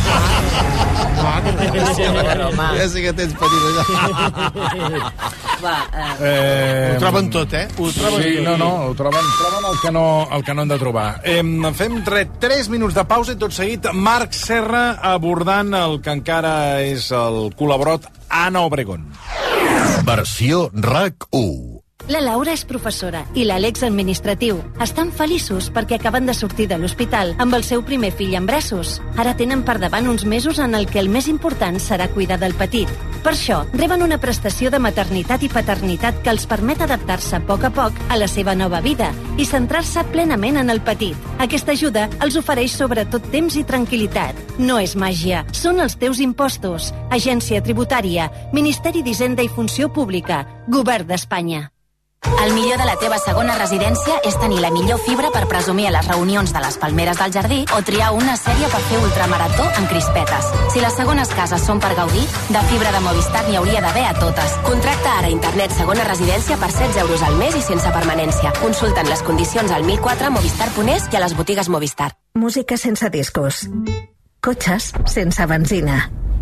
Ja sé que tens petit allà. Ho troben tot, Ho troben tot. Ho troben el que no han de trobar. Fem 3 minuts de pausa i tot seguit Marc Serra abordant el que encara és el col·laborat Anna Obregón. Versió RAC1. La Laura és professora i l'Àlex administratiu. Estan feliços perquè acaben de sortir de l'hospital amb el seu primer fill en braços. Ara tenen per davant uns mesos en el que el més important serà cuidar del petit. Per això, reben una prestació de maternitat i paternitat que els permet adaptar-se a poc a la seva nova vida i centrar-se plenament en el petit. Aquesta ajuda els ofereix sobretot temps i tranquil·litat. No és màgia, són els teus impostos. Agència Tributària, Ministeri d'Hisenda i Funció Pública, Govern d'Espanya. El millor de la teva segona residència és tenir la millor fibra per presumir a les reunions de les palmeres del jardí o triar una sèrie per fer ultramarató amb crispetes. Si les segones cases són per gaudir, de fibra de Movistar n'hi hauria d'haver a totes. Contracta ara internet segona residència per 16 euros al mes i sense permanència. Consulta'n les condicions al 1004 Movistar.es i a les botigues Movistar. Música sense discos. Cotxes sense benzina.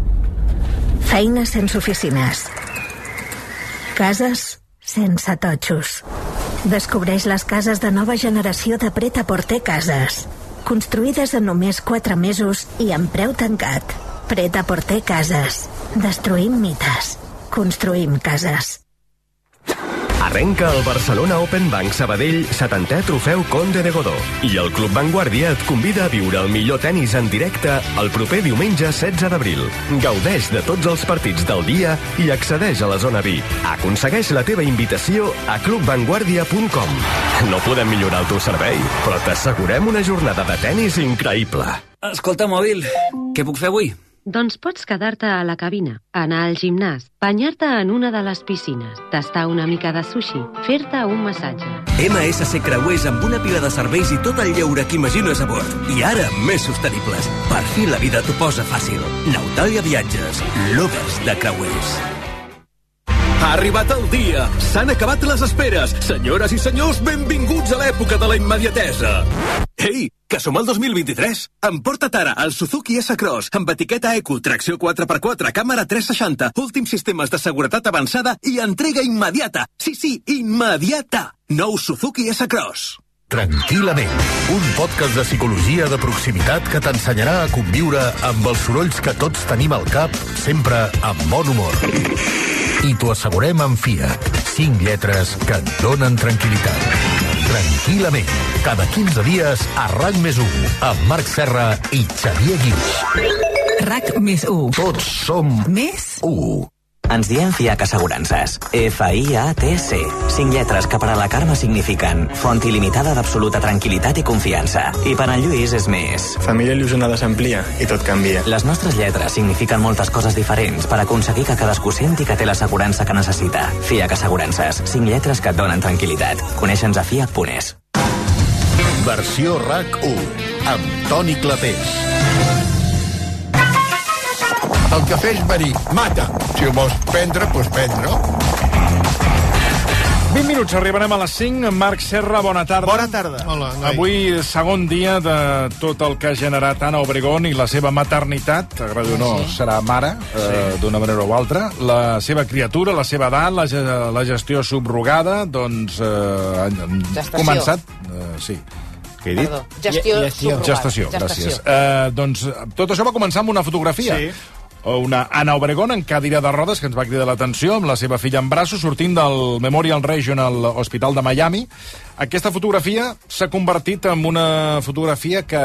Feina sense oficines. Cases sense totxos. Descobreix les cases de nova generació de Pret-a-Porter Cases. Construïdes en només 4 mesos i amb preu tancat. Pret-a-Porter Cases. Destruïm mites. Construïm cases. Arrenca el Barcelona Open Bank Sabadell 70è trofeu Conde de Godó i el Club Vanguardia et convida a viure el millor tennis en directe el proper diumenge 16 d'abril. Gaudeix de tots els partits del dia i accedeix a la zona VIP. Aconsegueix la teva invitació a clubvanguardia.com. No podem millorar el teu servei, però t'assegurem una jornada de tennis increïble. Escolta, mòbil, què puc fer avui? Doncs pots quedar-te a la cabina, anar al gimnàs, banyar-te en una de les piscines, tastar una mica de sushi, fer-te un massatge. MSC Creuers amb una pila de serveis i tot el lleure que imagines a bord. I ara més sostenibles. Per fi la vida t'ho posa fàcil. Nautalia Viatges, lovers de creuers. Ha arribat el dia! S'han acabat les esperes! Senyores i senyors, benvinguts a l'època de la immediatesa! Ei, que som al 2023! Emporta't ara el Suzuki S-Cross amb etiqueta Eco, tracció 4x4, càmera 360, últims sistemes de seguretat avançada i entrega immediata! Sí, immediata! Nou Suzuki S-Cross. Tranquil·lament, un podcast de psicologia de proximitat que t'ensenyarà a conviure amb els sorolls que tots tenim al cap, sempre amb bon humor. I t'ho assegurem amb Fiat. 5 lletres que et donen tranquil·litat. Tranquil·lament, cada 15 dies a RAC més 1, amb Marc Serra i Xavier Guix. RAC més 1. Tots som més 1. Ens diem FIAC Assegurances. FIATC. 5 lletres que per a la Carme signifiquen font il·limitada d'absoluta tranquil·litat i confiança. I per en Lluís és més. Família il·lusionada s'amplia i tot canvia. Les nostres lletres signifiquen moltes coses diferents per aconseguir que cadascú senti que té l'assegurança que necessita. FIAC Assegurances. 5 lletres que et donen tranquil·litat. Coneixe'ns a fiac.es. Versió RAC 1, amb Toni Clapés. El cafè és verí, mata. Si ho vols prendre, doncs prendre. 20 minuts, arribarem a les 5. Marc Serra, bona tarda. Bona tarda. Hola, noi. Avui, segon dia de tot el que ha generat Ana Obregón i la seva maternitat, agradi o no, serà mare, d'una manera o altra. La seva criatura, la seva edat, la gestió subrogada, doncs, han començat... Sí. Què he dit? Perdó, gestió subrogada. Gestació, gràcies. Doncs tot això va començar amb una fotografia. Sí. Una Ana Obregón en cadira de rodes que ens va cridar l'atenció amb la seva filla en braços sortint del Memorial Regional Hospital de Miami. Aquesta fotografia s'ha convertit en una fotografia que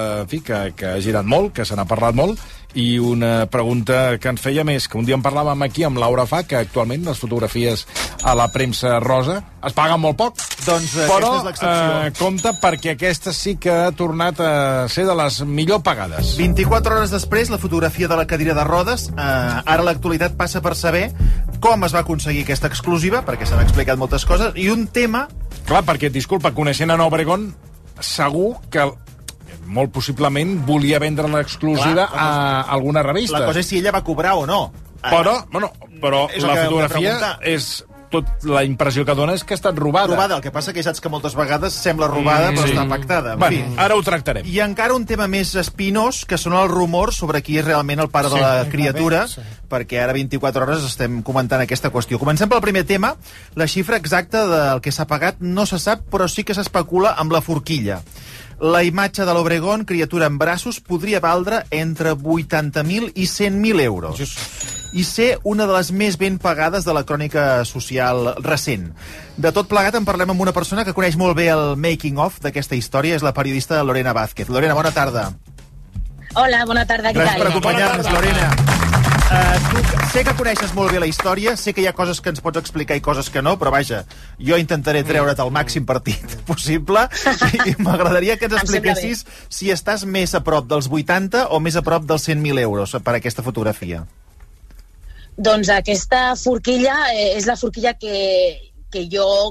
ha girat molt, que se n'ha parlat molt, i una pregunta que ens feia més, que un dia en parlàvem aquí amb Laura Fa, que actualment les fotografies a la premsa rosa es paguen molt poc, doncs, però és l'excepció. compte perquè aquesta sí que ha tornat a ser de les millor pagades. 24 hores després, la fotografia de la cadira de rodes. Ara l'actualitat passa per saber com es va aconseguir aquesta exclusiva, perquè s'han explicat moltes coses, i un tema... Clar, perquè, disculpa, coneixent Ana Obregón, segur que molt possiblement volia vendre l'exclusiva a alguna revista. La cosa és si ella va cobrar o no. Però la fotografia és... la impressió que dona és que ha estat robada. El que passa que saps que moltes vegades sembla robada, però està pactada. Bueno, ara ho tractarem. I encara un tema més espinós, que són els rumors sobre qui és realment el pare de la criatura, perquè ara 24 hores estem comentant aquesta qüestió. Comencem pel primer tema. La xifra exacta del que s'ha pagat no se sap, però sí que s'especula amb la forquilla. La imatge de l'Obregón, criatura en braços, podria valdre entre 80.000 i 100.000 euros. I ser una de les més ben pagades de la crònica social recent. De tot plegat en parlem amb una persona que coneix molt bé el making-of d'aquesta història, és la periodista Lorena Vázquez. Lorena, bona tarda. Hola, bona tarda, què tal? Gràcies per acompanyar-nos, Lorena. Tu sé que coneixes molt bé la història, sé que hi ha coses que ens pots explicar i coses que no, però vaja, jo intentaré treure't el màxim partit possible i m'agradaria que ens expliquessis si estàs més a prop dels 80 o més a prop dels 100.000 euros per aquesta fotografia. Doncs aquesta forquilla és la forquilla que jo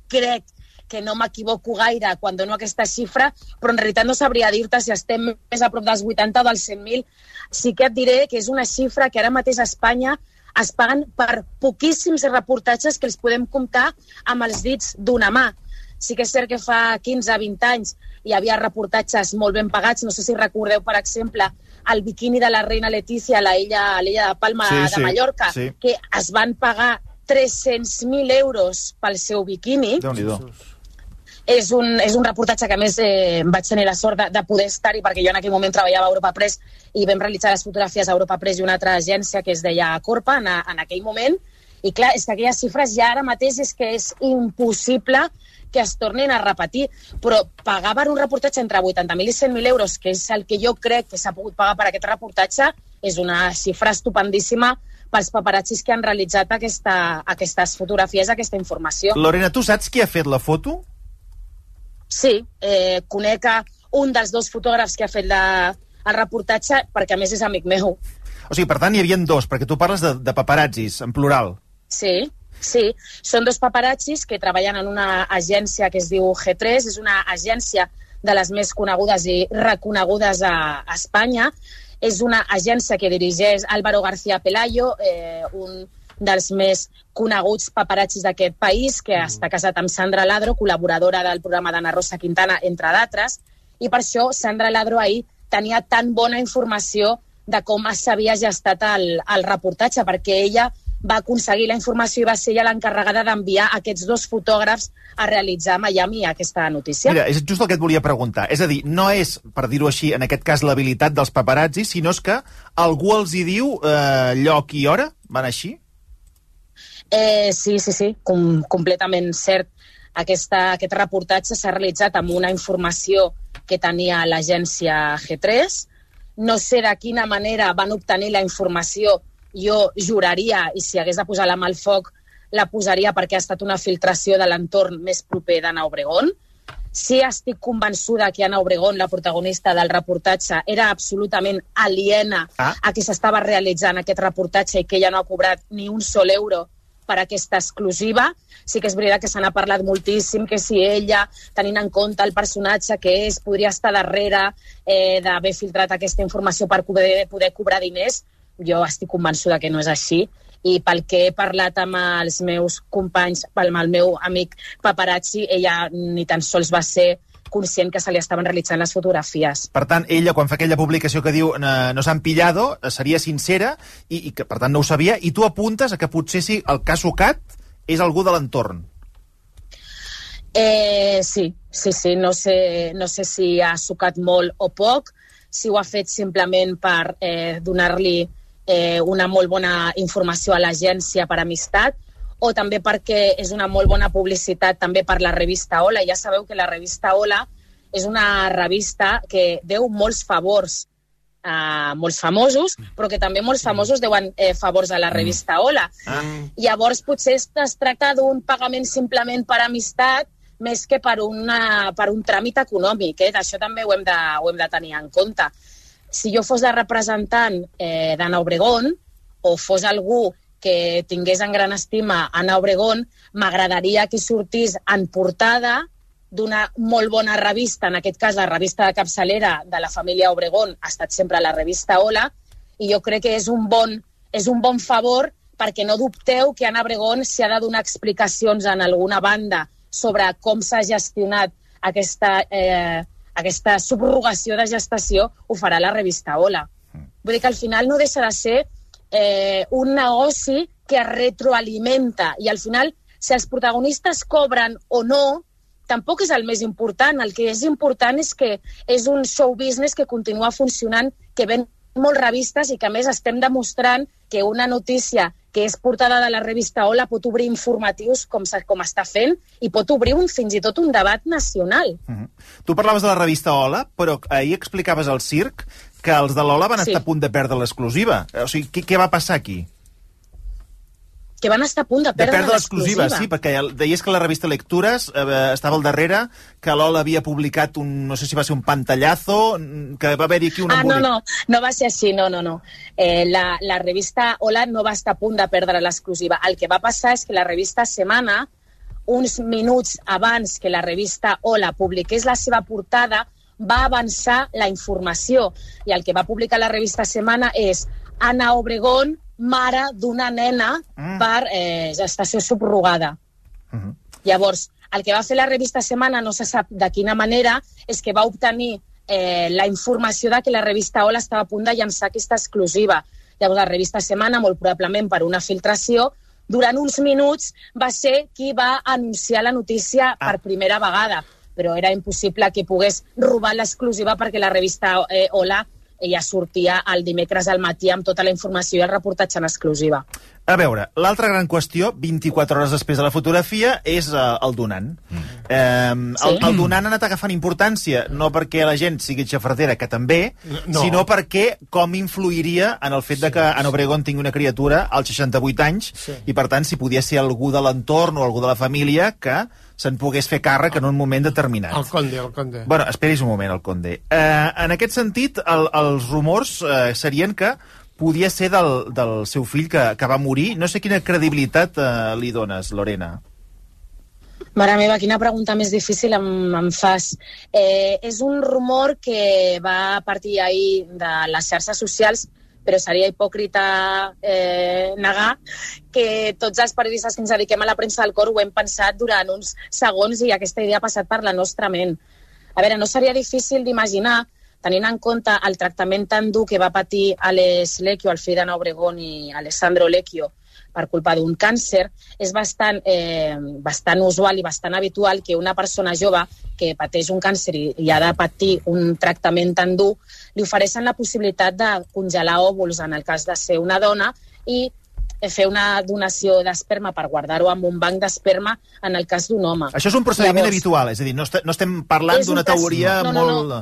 crec que no m'equivoco gaire quan dono aquesta xifra, però en realitat no sabria dir-te si estem més a prop dels 80 o dels 100.000. Sí que et diré que és una xifra que ara mateix a Espanya es paguen per poquíssims reportatges que els podem comptar amb els dits d'una mà. Sí que és cert que fa 15-20 anys hi havia reportatges molt ben pagats. No sé si recordeu, per exemple, el biquini de la reina Letícia a l'illa de Palma de Mallorca, que es van pagar 300.000 euros pel seu biquini. Déu-n'hi-do. És un reportatge que, a més, vaig tenir la sort de poder estar-hi, perquè jo en aquell moment treballava a Europa Press i vam realitzar les fotografies a Europa Press i una altra agència que es deia Corpa en aquell moment. I clar, és que aquelles xifres ja ara mateix és que és impossible que es tornin a repetir, però pagar per un reportatge entre 80.000 i 100.000 euros, que és el que jo crec que s'ha pogut pagar per aquest reportatge, és una xifra estupendíssima pels paparazzis que han realitzat aquestes fotografies, aquesta informació. Lorena, tu saps qui ha fet la foto? Sí, conec un dels dos fotògrafs que ha fet el reportatge, perquè a més és amic meu. O sigui, per tant, hi havia dos, perquè tu parles de paparazzis, en plural. Sí, són dos paparazzis que treballen en una agència que es diu G3, és una agència de les més conegudes i reconegudes a Espanya. És una agència que dirigeix Álvaro García Pelayo, un dels més coneguts paparazzis d'aquest país, que està casat amb Sandra Ladro, col·laboradora del programa d'Anna Rosa Quintana, entre d'altres, i per això Sandra Ladro ahir tenia tan bona informació de com s'havia gestat el reportatge, perquè ella va aconseguir la informació i va ser ella l'encarregada d'enviar aquests dos fotògrafs a realitzar a Miami aquesta notícia. Mira, és just el que et volia preguntar. És a dir, no és, per dir-ho així, en aquest cas l'habilitat dels paparazzis, sinó és que algú els hi diu lloc i hora? Van així? Sí, completament cert. Aquest reportatge s'ha realitzat amb una informació que tenia l'agència G3. No sé de quina manera van obtenir la informació. Jo juraria, i si hagués de posar la mà al foc, la posaria perquè ha estat una filtració de l'entorn més proper d'Anna Obregón. Sí, estic convençuda que Anna Obregón, la protagonista del reportatge, era absolutament aliena a qui s'estava realitzant aquest reportatge i que ella no ha cobrat ni un sol euro per aquesta exclusiva. Sí que és veritat que se n'ha parlat moltíssim, que si ella, tenint en compte el personatge que és, podria estar darrere d'haver filtrat aquesta informació per poder cobrar diners. Jo estic convençuda que no és així, i pel que he parlat amb els meus companys, amb el meu amic paparazzi, ella ni tan sols va ser conscient que se li estaven realitzant les fotografies. Per tant, ella, quan fa aquella publicació que diu no s'han pillado, seria sincera i que, per tant, no ho sabia, i tu apuntes a que potser sí, el que ha sucat és algú de l'entorn. Sí. No sé si ha sucat molt o poc, si ho ha fet simplement per donar-li una molt bona informació a l'agència per amistat, o també perquè és una molt bona publicitat també per la revista Hola. Ja sabeu que la revista Hola és una revista que deu molts favors a molts famosos, però que també molts famosos deuen favors a la revista Hola. Llavors potser es tracta d'un pagament simplement per amistat més que per un tràmit econòmic. Això també ho hem de tenir en compte. Si jo fos la representant d'Anna Obregón, o fos algú que tingués en gran estima Anna Obregón, m'agradaria que sortís en portada d'una molt bona revista, en aquest cas la revista de capçalera de la família Obregón ha estat sempre la revista Hola, i jo crec que és un bon favor, perquè no dubteu que Anna Obregón, si ha de donar explicacions en alguna banda sobre com s'ha gestionat aquesta subrogació de gestació, ho farà la revista Hola. Vull dir que al final no deixa de ser un negoci que es retroalimenta, i al final, si els protagonistes cobren o no, tampoc és el més important. El que és important és que és un show business que continua funcionant, que ven moltes revistes i que a més estem demostrant que una notícia que és portada de la revista Hola pot obrir informatius com està fent, i pot obrir fins i tot un debat nacional. Tu parlaves de la revista Hola, però ahir explicaves al circ que els de l'Hola van estar a punt de perdre l'exclusiva. O sigui, què va passar aquí? Que van estar a punt de perdre l'exclusiva. Sí, perquè deies que la revista Lectures estava al darrere, que l'Hola havia publicat no sé si va ser un pantallazo, que va haver-hi aquí un embolic. No va ser així, no. La revista Hola no va estar a punt de perdre l'exclusiva. El que va passar és que la revista Semana uns minuts abans que la revista Hola publiqués la seva portada, va avançar la informació. I el que va publicar la revista Semana és Ana Obregón, mare d'una nena per gestació subrogada. Llavors, el que va fer la revista Semana, no se sap de quina manera, és que va obtenir la informació de que la revista Hola estava a punt de llançar aquesta exclusiva. Llavors, la revista Semana, molt probablement per una filtració, durant uns minuts va ser qui va anunciar la notícia per primera vegada, però era impossible que pogués robar l'exclusiva perquè la revista Hola ja sortia el dimecres al matí amb tota la informació i el reportatge en exclusiva. A veure, l'altra gran qüestió, 24 hores després de la fotografia, és el donant. El donant ha anat agafant importància, no perquè la gent sigui xafardera, que també, sinó perquè com influiria en el fet de que Ana Obregón tingui una criatura als 68 anys, i per tant, si podia ser algú de l'entorn o algú de la família que se'n pogués fer càrrec en un moment determinat. El conde. Bueno, esperis un moment, el conde. En aquest sentit, els rumors serien que podia ser del seu fill que va morir. No sé quina credibilitat li dones, Lorena. Mare meva, quina pregunta més difícil em fas. És un rumor que va partir ahir de les xarxes socials, però seria hipòcrita negar que tots els periodistes que ens dediquem a la premsa del cor ho hem pensat durant uns segons i aquesta idea ha passat per la nostra ment. A veure, no seria difícil d'imaginar, tenint en compte el tractament tan dur que va patir Alex Lecchio, el fill d'Ana Obregón, i Alessandro Lecchio per culpa d'un càncer, és bastant usual i bastant habitual que una persona jove que pateix un càncer i ha de patir un tractament tan dur, li ofereixen la possibilitat de congelar òvuls en el cas de ser una dona i fer una donació d'esperma per guardar-ho en un banc d'esperma en el cas d'un home. Això és un procediment habitual, és a dir, no estem parlant d'una teoria molt...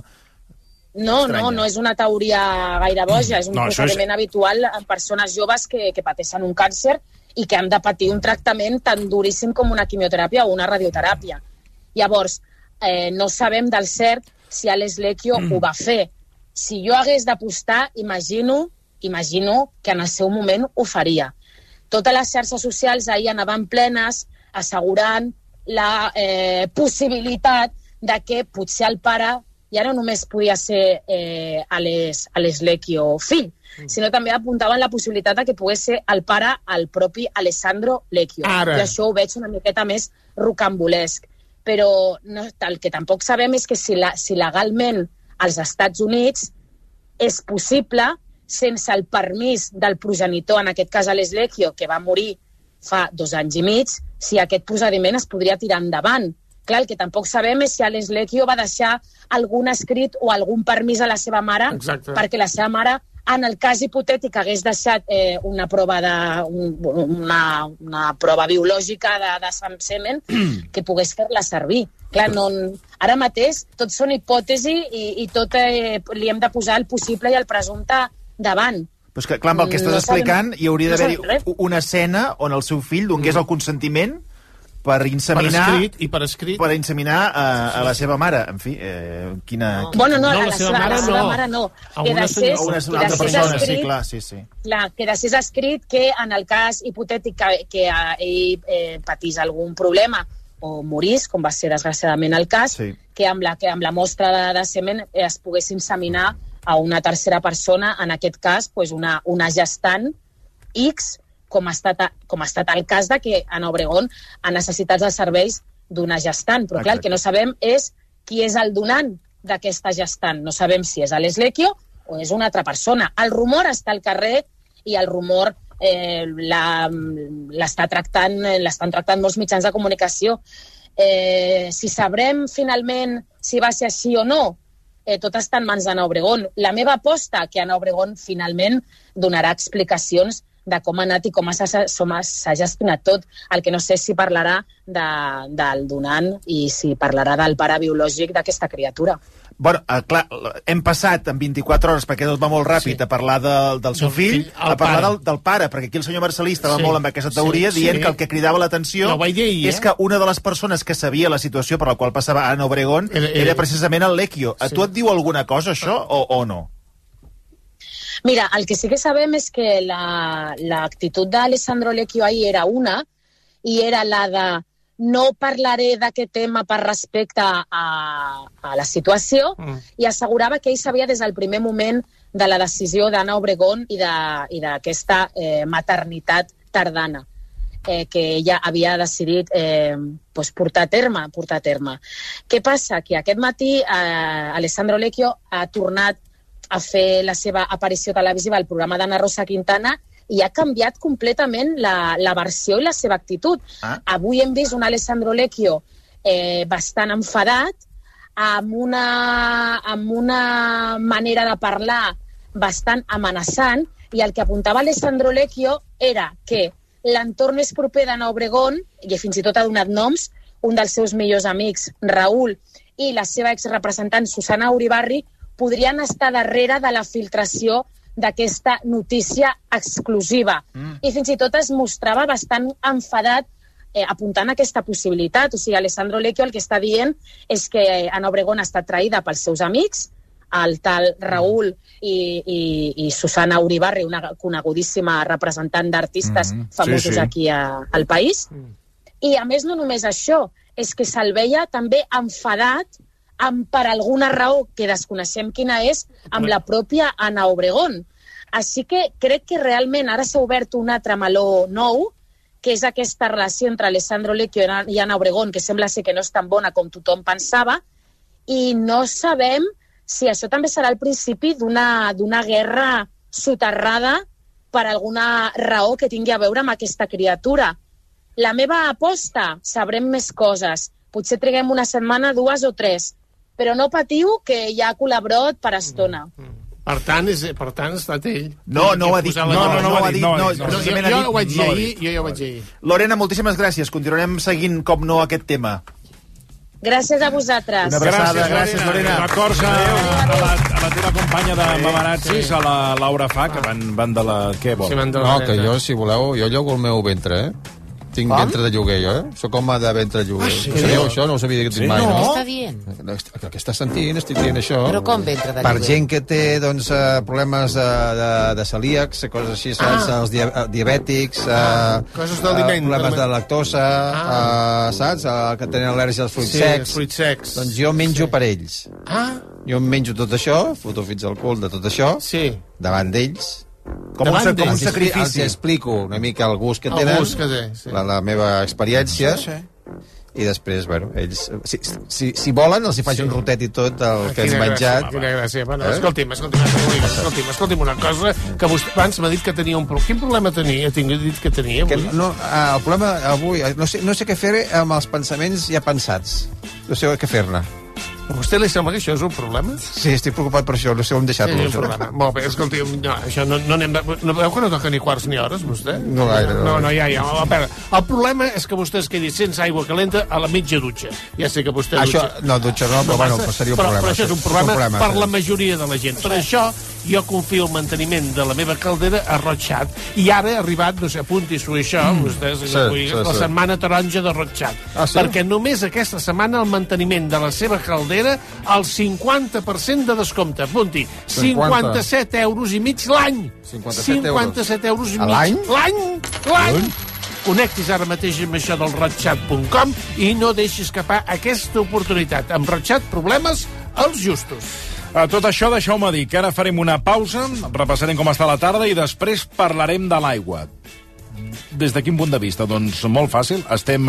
No és una teoria gaire boja, és un procediment habitual en persones joves que pateixen un càncer i que han de patir un tractament tan duríssim com una quimioteràpia o una radioteràpia. Llavors, no sabem del cert si Alex Lecchio ho va fer. Si jo hagués d'apostar, imagino que en el seu moment ho faria. Totes les xarxes socials ahir anaven plenes assegurant la possibilitat de que potser el pare ja no només podia ser Alex Lecchio fill, sinó també apuntaven la possibilitat de que pogués ser el pare el propi Alessandro Lecchio. I això ho veig una miqueta més rocambolesc. Però el que tampoc sabem és que si legalment als Estats Units és possible, sense el permís del progenitor, en aquest cas Alex Lecchio, que va morir fa 2 anys i mig, si aquest procediment es podria tirar endavant. Clar, el que tampoc sabem és si Alex Lecchio va deixar algun escrit o algun permís a la seva mare perquè la seva mare, en el cas hipotètic, hagués deixat una prova biològica de semen que pogués fer-la servir. Clar, ara mateix tot són hipòtesi i tot li hem de posar el possible i el presumpte davant. Però és que, clar, amb el que estàs explicant, hi hauria d'haver-hi una escena on el seu fill donés el consentiment per inseminar... Per escrit. Per inseminar a la seva mare. En fi, quina... Bueno, no, a la seva mare no. A una altra persona, sí, clar, sí. Clar, quedés escrit que en el cas hipotètic que ell patís algun problema o morís, com va ser desgraciadament el cas, que amb la mostra de semen es pogués inseminar a una tercera persona, en aquest cas una gestant X, com ha estat el cas de que Ana Obregón ha necessitat els serveis d'una gestant. Però clar, el que no sabem és qui és el donant d'aquesta gestant. No sabem si és Alex Lecchio o és una altra persona. El rumor està al carrer i el rumor l'estan tractant molts mitjans de comunicació. Si sabrem finalment si va ser així o no, tot està en mans d'Ana Obregón. La meva aposta que Ana Obregón finalment donarà explicacions de com ha anat i com s'ha gestionat tot. El que no sé si parlarà del donant i si parlarà del pare biològic d'aquesta criatura. Bueno, clar, hem passat en 24 hores, perquè tot va molt ràpid, a parlar del seu fill, a parlar del pare, perquè aquí el senyor Marcelí estava molt amb aquesta teoria, dient que el que cridava l'atenció és que una de les persones que sabia la situació per la qual passava Ana Obregón era precisament el Lecchio. A tu et diu alguna cosa, això, o no? Mira, el que sí que sabem és que l'actitud d'Alessandro Lecchio ahir era una, i era la de no parlaré d'aquest tema per respecte a la situació, i assegurava que ell sabia des del primer moment de la decisió d'Anna Obregón i d'aquesta maternitat tardana que ella havia decidit portar a terme. Què passa? Que aquest matí Alessandro Lecchio ha tornat a fer la seva aparició televisiva al programa d'Anna Rosa Quintana i ha canviat completament la versió i la seva actitud. Avui hem vist un Alessandro Lecchio bastant enfadat, amb una manera de parlar bastant amenaçant, i el que apuntava Alessandro Lecchio era que l'entorn més proper d'Anna Obregón, i fins i tot ha donat noms, un dels seus millors amics, Raül, i la seva exrepresentant Susana Uribarri, podrien estar darrere de la filtració d'aquesta notícia exclusiva. I fins i tot es mostrava bastant enfadat apuntant aquesta possibilitat. O sigui, Alessandro Lecchio el que està dient és que Anna Obregón ha estat traïda pels seus amics, el tal Raül i Susana Uribarri, una conegudíssima representant d'artistes famosos aquí al país. I a més, no només això, és que se'l veia també enfadat per alguna raó que desconeixem quina és, amb la pròpia Anna Obregón. Així que crec que realment ara s'ha obert un altre meló nou, que és aquesta relació entre Alessandro Lecchio i Anna Obregón, que sembla ser que no és tan bona com tothom pensava, i no sabem si això també serà el principi d'una guerra soterrada per alguna raó que tingui a veure amb aquesta criatura. La meva aposta, sabrem més coses. Potser triguem una setmana, 2 o 3, però no patiu que hi ha col·labrot per estona. Per tant, ha estat ell. No ho ha dit. Jo ho vaig dir ahir. Lorena, moltíssimes gràcies. Continuarem seguint, com no, aquest tema. Gràcies a vosaltres. Una abraçada, gràcies, Lorena. Records a la teva companya de Mamarazzis, a la Laura Fa, que van de la... Què vol? No, que jo, si voleu, jo llogo el meu ventre, Tinc ventre de lloguer, jo, Soc home de ventre de lloguer. Sabíeu això? No ho sabia dir mai, no? Què està dient? Què estàs sentint? Estic dient això. Però com ventre de lloguer? Per gent que té, doncs, problemes de celíacs, coses així, saps? Els diabètics, problemes de lactosa, saps? Que tenen al·lèrgia als fruits secs. Doncs jo menjo per ells. Jo em menjo tot això, foto fins al cul de tot això, davant d'ells. Com un sacrifici. Els explico una mica el gust que tenen, la meva experiència, i després, bueno, ells, si volen, els hi faig un rotet i tot el que hem menjat. Quina gràcia. Bueno, escolti'm una cosa, que vostè abans m'ha dit que tenia un problema. Quin problema tenia? Dit que tenia avui? El problema avui, no sé què fer amb els pensaments ja pensats. No sé què fer-ne. A vostè li sembla que això és un problema? Sí, estic preocupat per això, no sé on deixar-lo. És un problema. Molt bé, escolti, això no anem... No veu que no toca ni quarts ni hores, vostè? No gaire. No, ja. El problema és que vostè es quedi sense aigua calenta a la mitja dutxa. Ja sé que vostè dutxa. No, dutxa no, però bueno, seria un problema. Però això és un problema per la majoria de la gent. Per això jo confio el manteniment de la meva caldera a Rotxat. I ara ha arribat, no sé, apunti-s'ho això, vostès, la setmana taronja de Rotxat. Perquè només aquesta setmana el manteniment de la seva caldera al 50% de descompte. Apunti, 57 euros i mig l'any. 57 euros i mig. L'any! Connectis ara mateix amb això del rotxat.com i no deixis escapar aquesta oportunitat. Amb Rotxat, problemes als justos. A tot això, deixeu-me dir que ara farem una pausa, repassarem com està la tarda i després parlarem de l'aigua. Des de quin punt de vista? Doncs molt fàcil, estem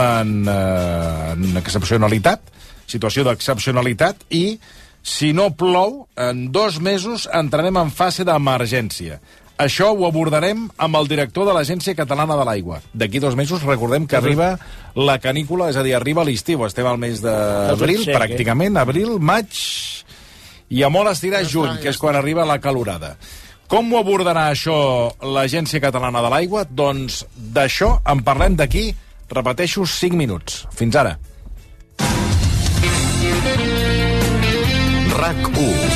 en excepcionalitat, situació d'excepcionalitat, i si no plou, en 2 mesos entrarem en fase d'emergència. Això ho abordarem amb el director de l'Agència Catalana de l'Aigua. D'aquí 2 mesos recordem que arriba la canícula, és a dir, arriba l'estiu. Estem al mes d'abril, pràcticament, abril, maig, i a molt estirar juny, que és quan arriba la calorada. Com ho abordarà això l'Agència Catalana de l'Aigua? Doncs d'això en parlem d'aquí, repeteixo, 5 minuts. Fins ara. RAC1.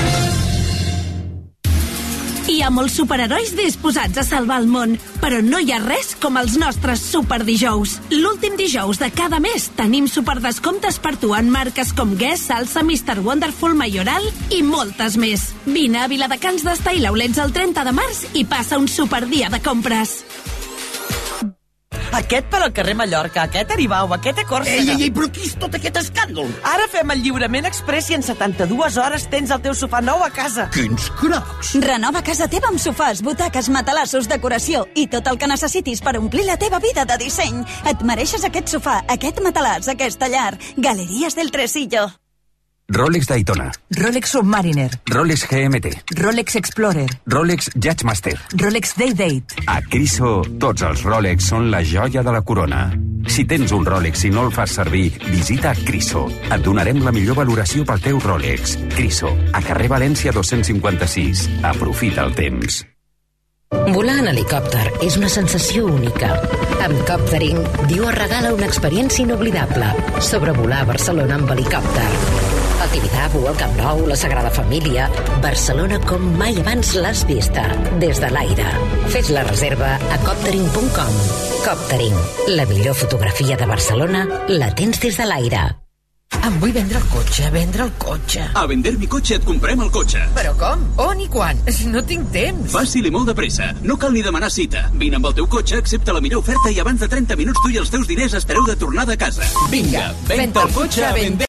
Hi ha molts superherois disposats a salvar el món, però no hi ha res com els nostres superdijous. L'últim dijous de cada mes tenim superdescomptes per tu en marques com Guess, Salsa, Mr. Wonderful, Mayoral i moltes més. Vine a Viladecans d'Esta i l'Aulets el 30 de març i passa un superdia de compres. Aquest per al carrer Mallorca, aquest a Aribau, aquest a Còrsega. Ei, però qui és tot aquest escàndol? Ara fem el lliurament express i en 72 hores tens el teu sofà nou a casa. Quins cracs! Renova casa teva amb sofàs, butaques, matalassos, decoració i tot el que necessitis per omplir la teva vida de disseny. Et mereixes aquest sofà, aquest matalàs, aquesta llar. Galeries del Tresillo. Rolex Daytona. Rolex Submariner. Rolex GMT. Rolex Explorer. Rolex Judgemaster. Rolex Day-Date. A Criso, tots els Rolex són la joia de la corona. Si tens un Rolex i no el fas servir, visita Criso. Et donarem la millor valoració pel teu Rolex. Criso, a carrer València 256. Aprofita el temps. Volar en helicòpter és una sensació única. Amb Coptering, Dior regala una experiència inoblidable. Sobrevolar Barcelona amb helicòpter. El Tibidabo, el Camp Nou, la Sagrada Família... Barcelona com mai abans l'has vista. Des de l'aire. Fes la reserva a coptering.com. Coptering, la millor fotografia de Barcelona la tens des de l'aire. Em vull vendre el cotxe. A Vender mi cotxe et comprem el cotxe. Però com? On i quan? Si no tinc temps. Fàcil i molt de pressa. No cal ni demanar cita. Vine amb el teu cotxe, accepta la millor oferta i abans de 30 minuts tu i els teus diners estareu de tornada a casa. Vinga, venta el cotxe a Vender.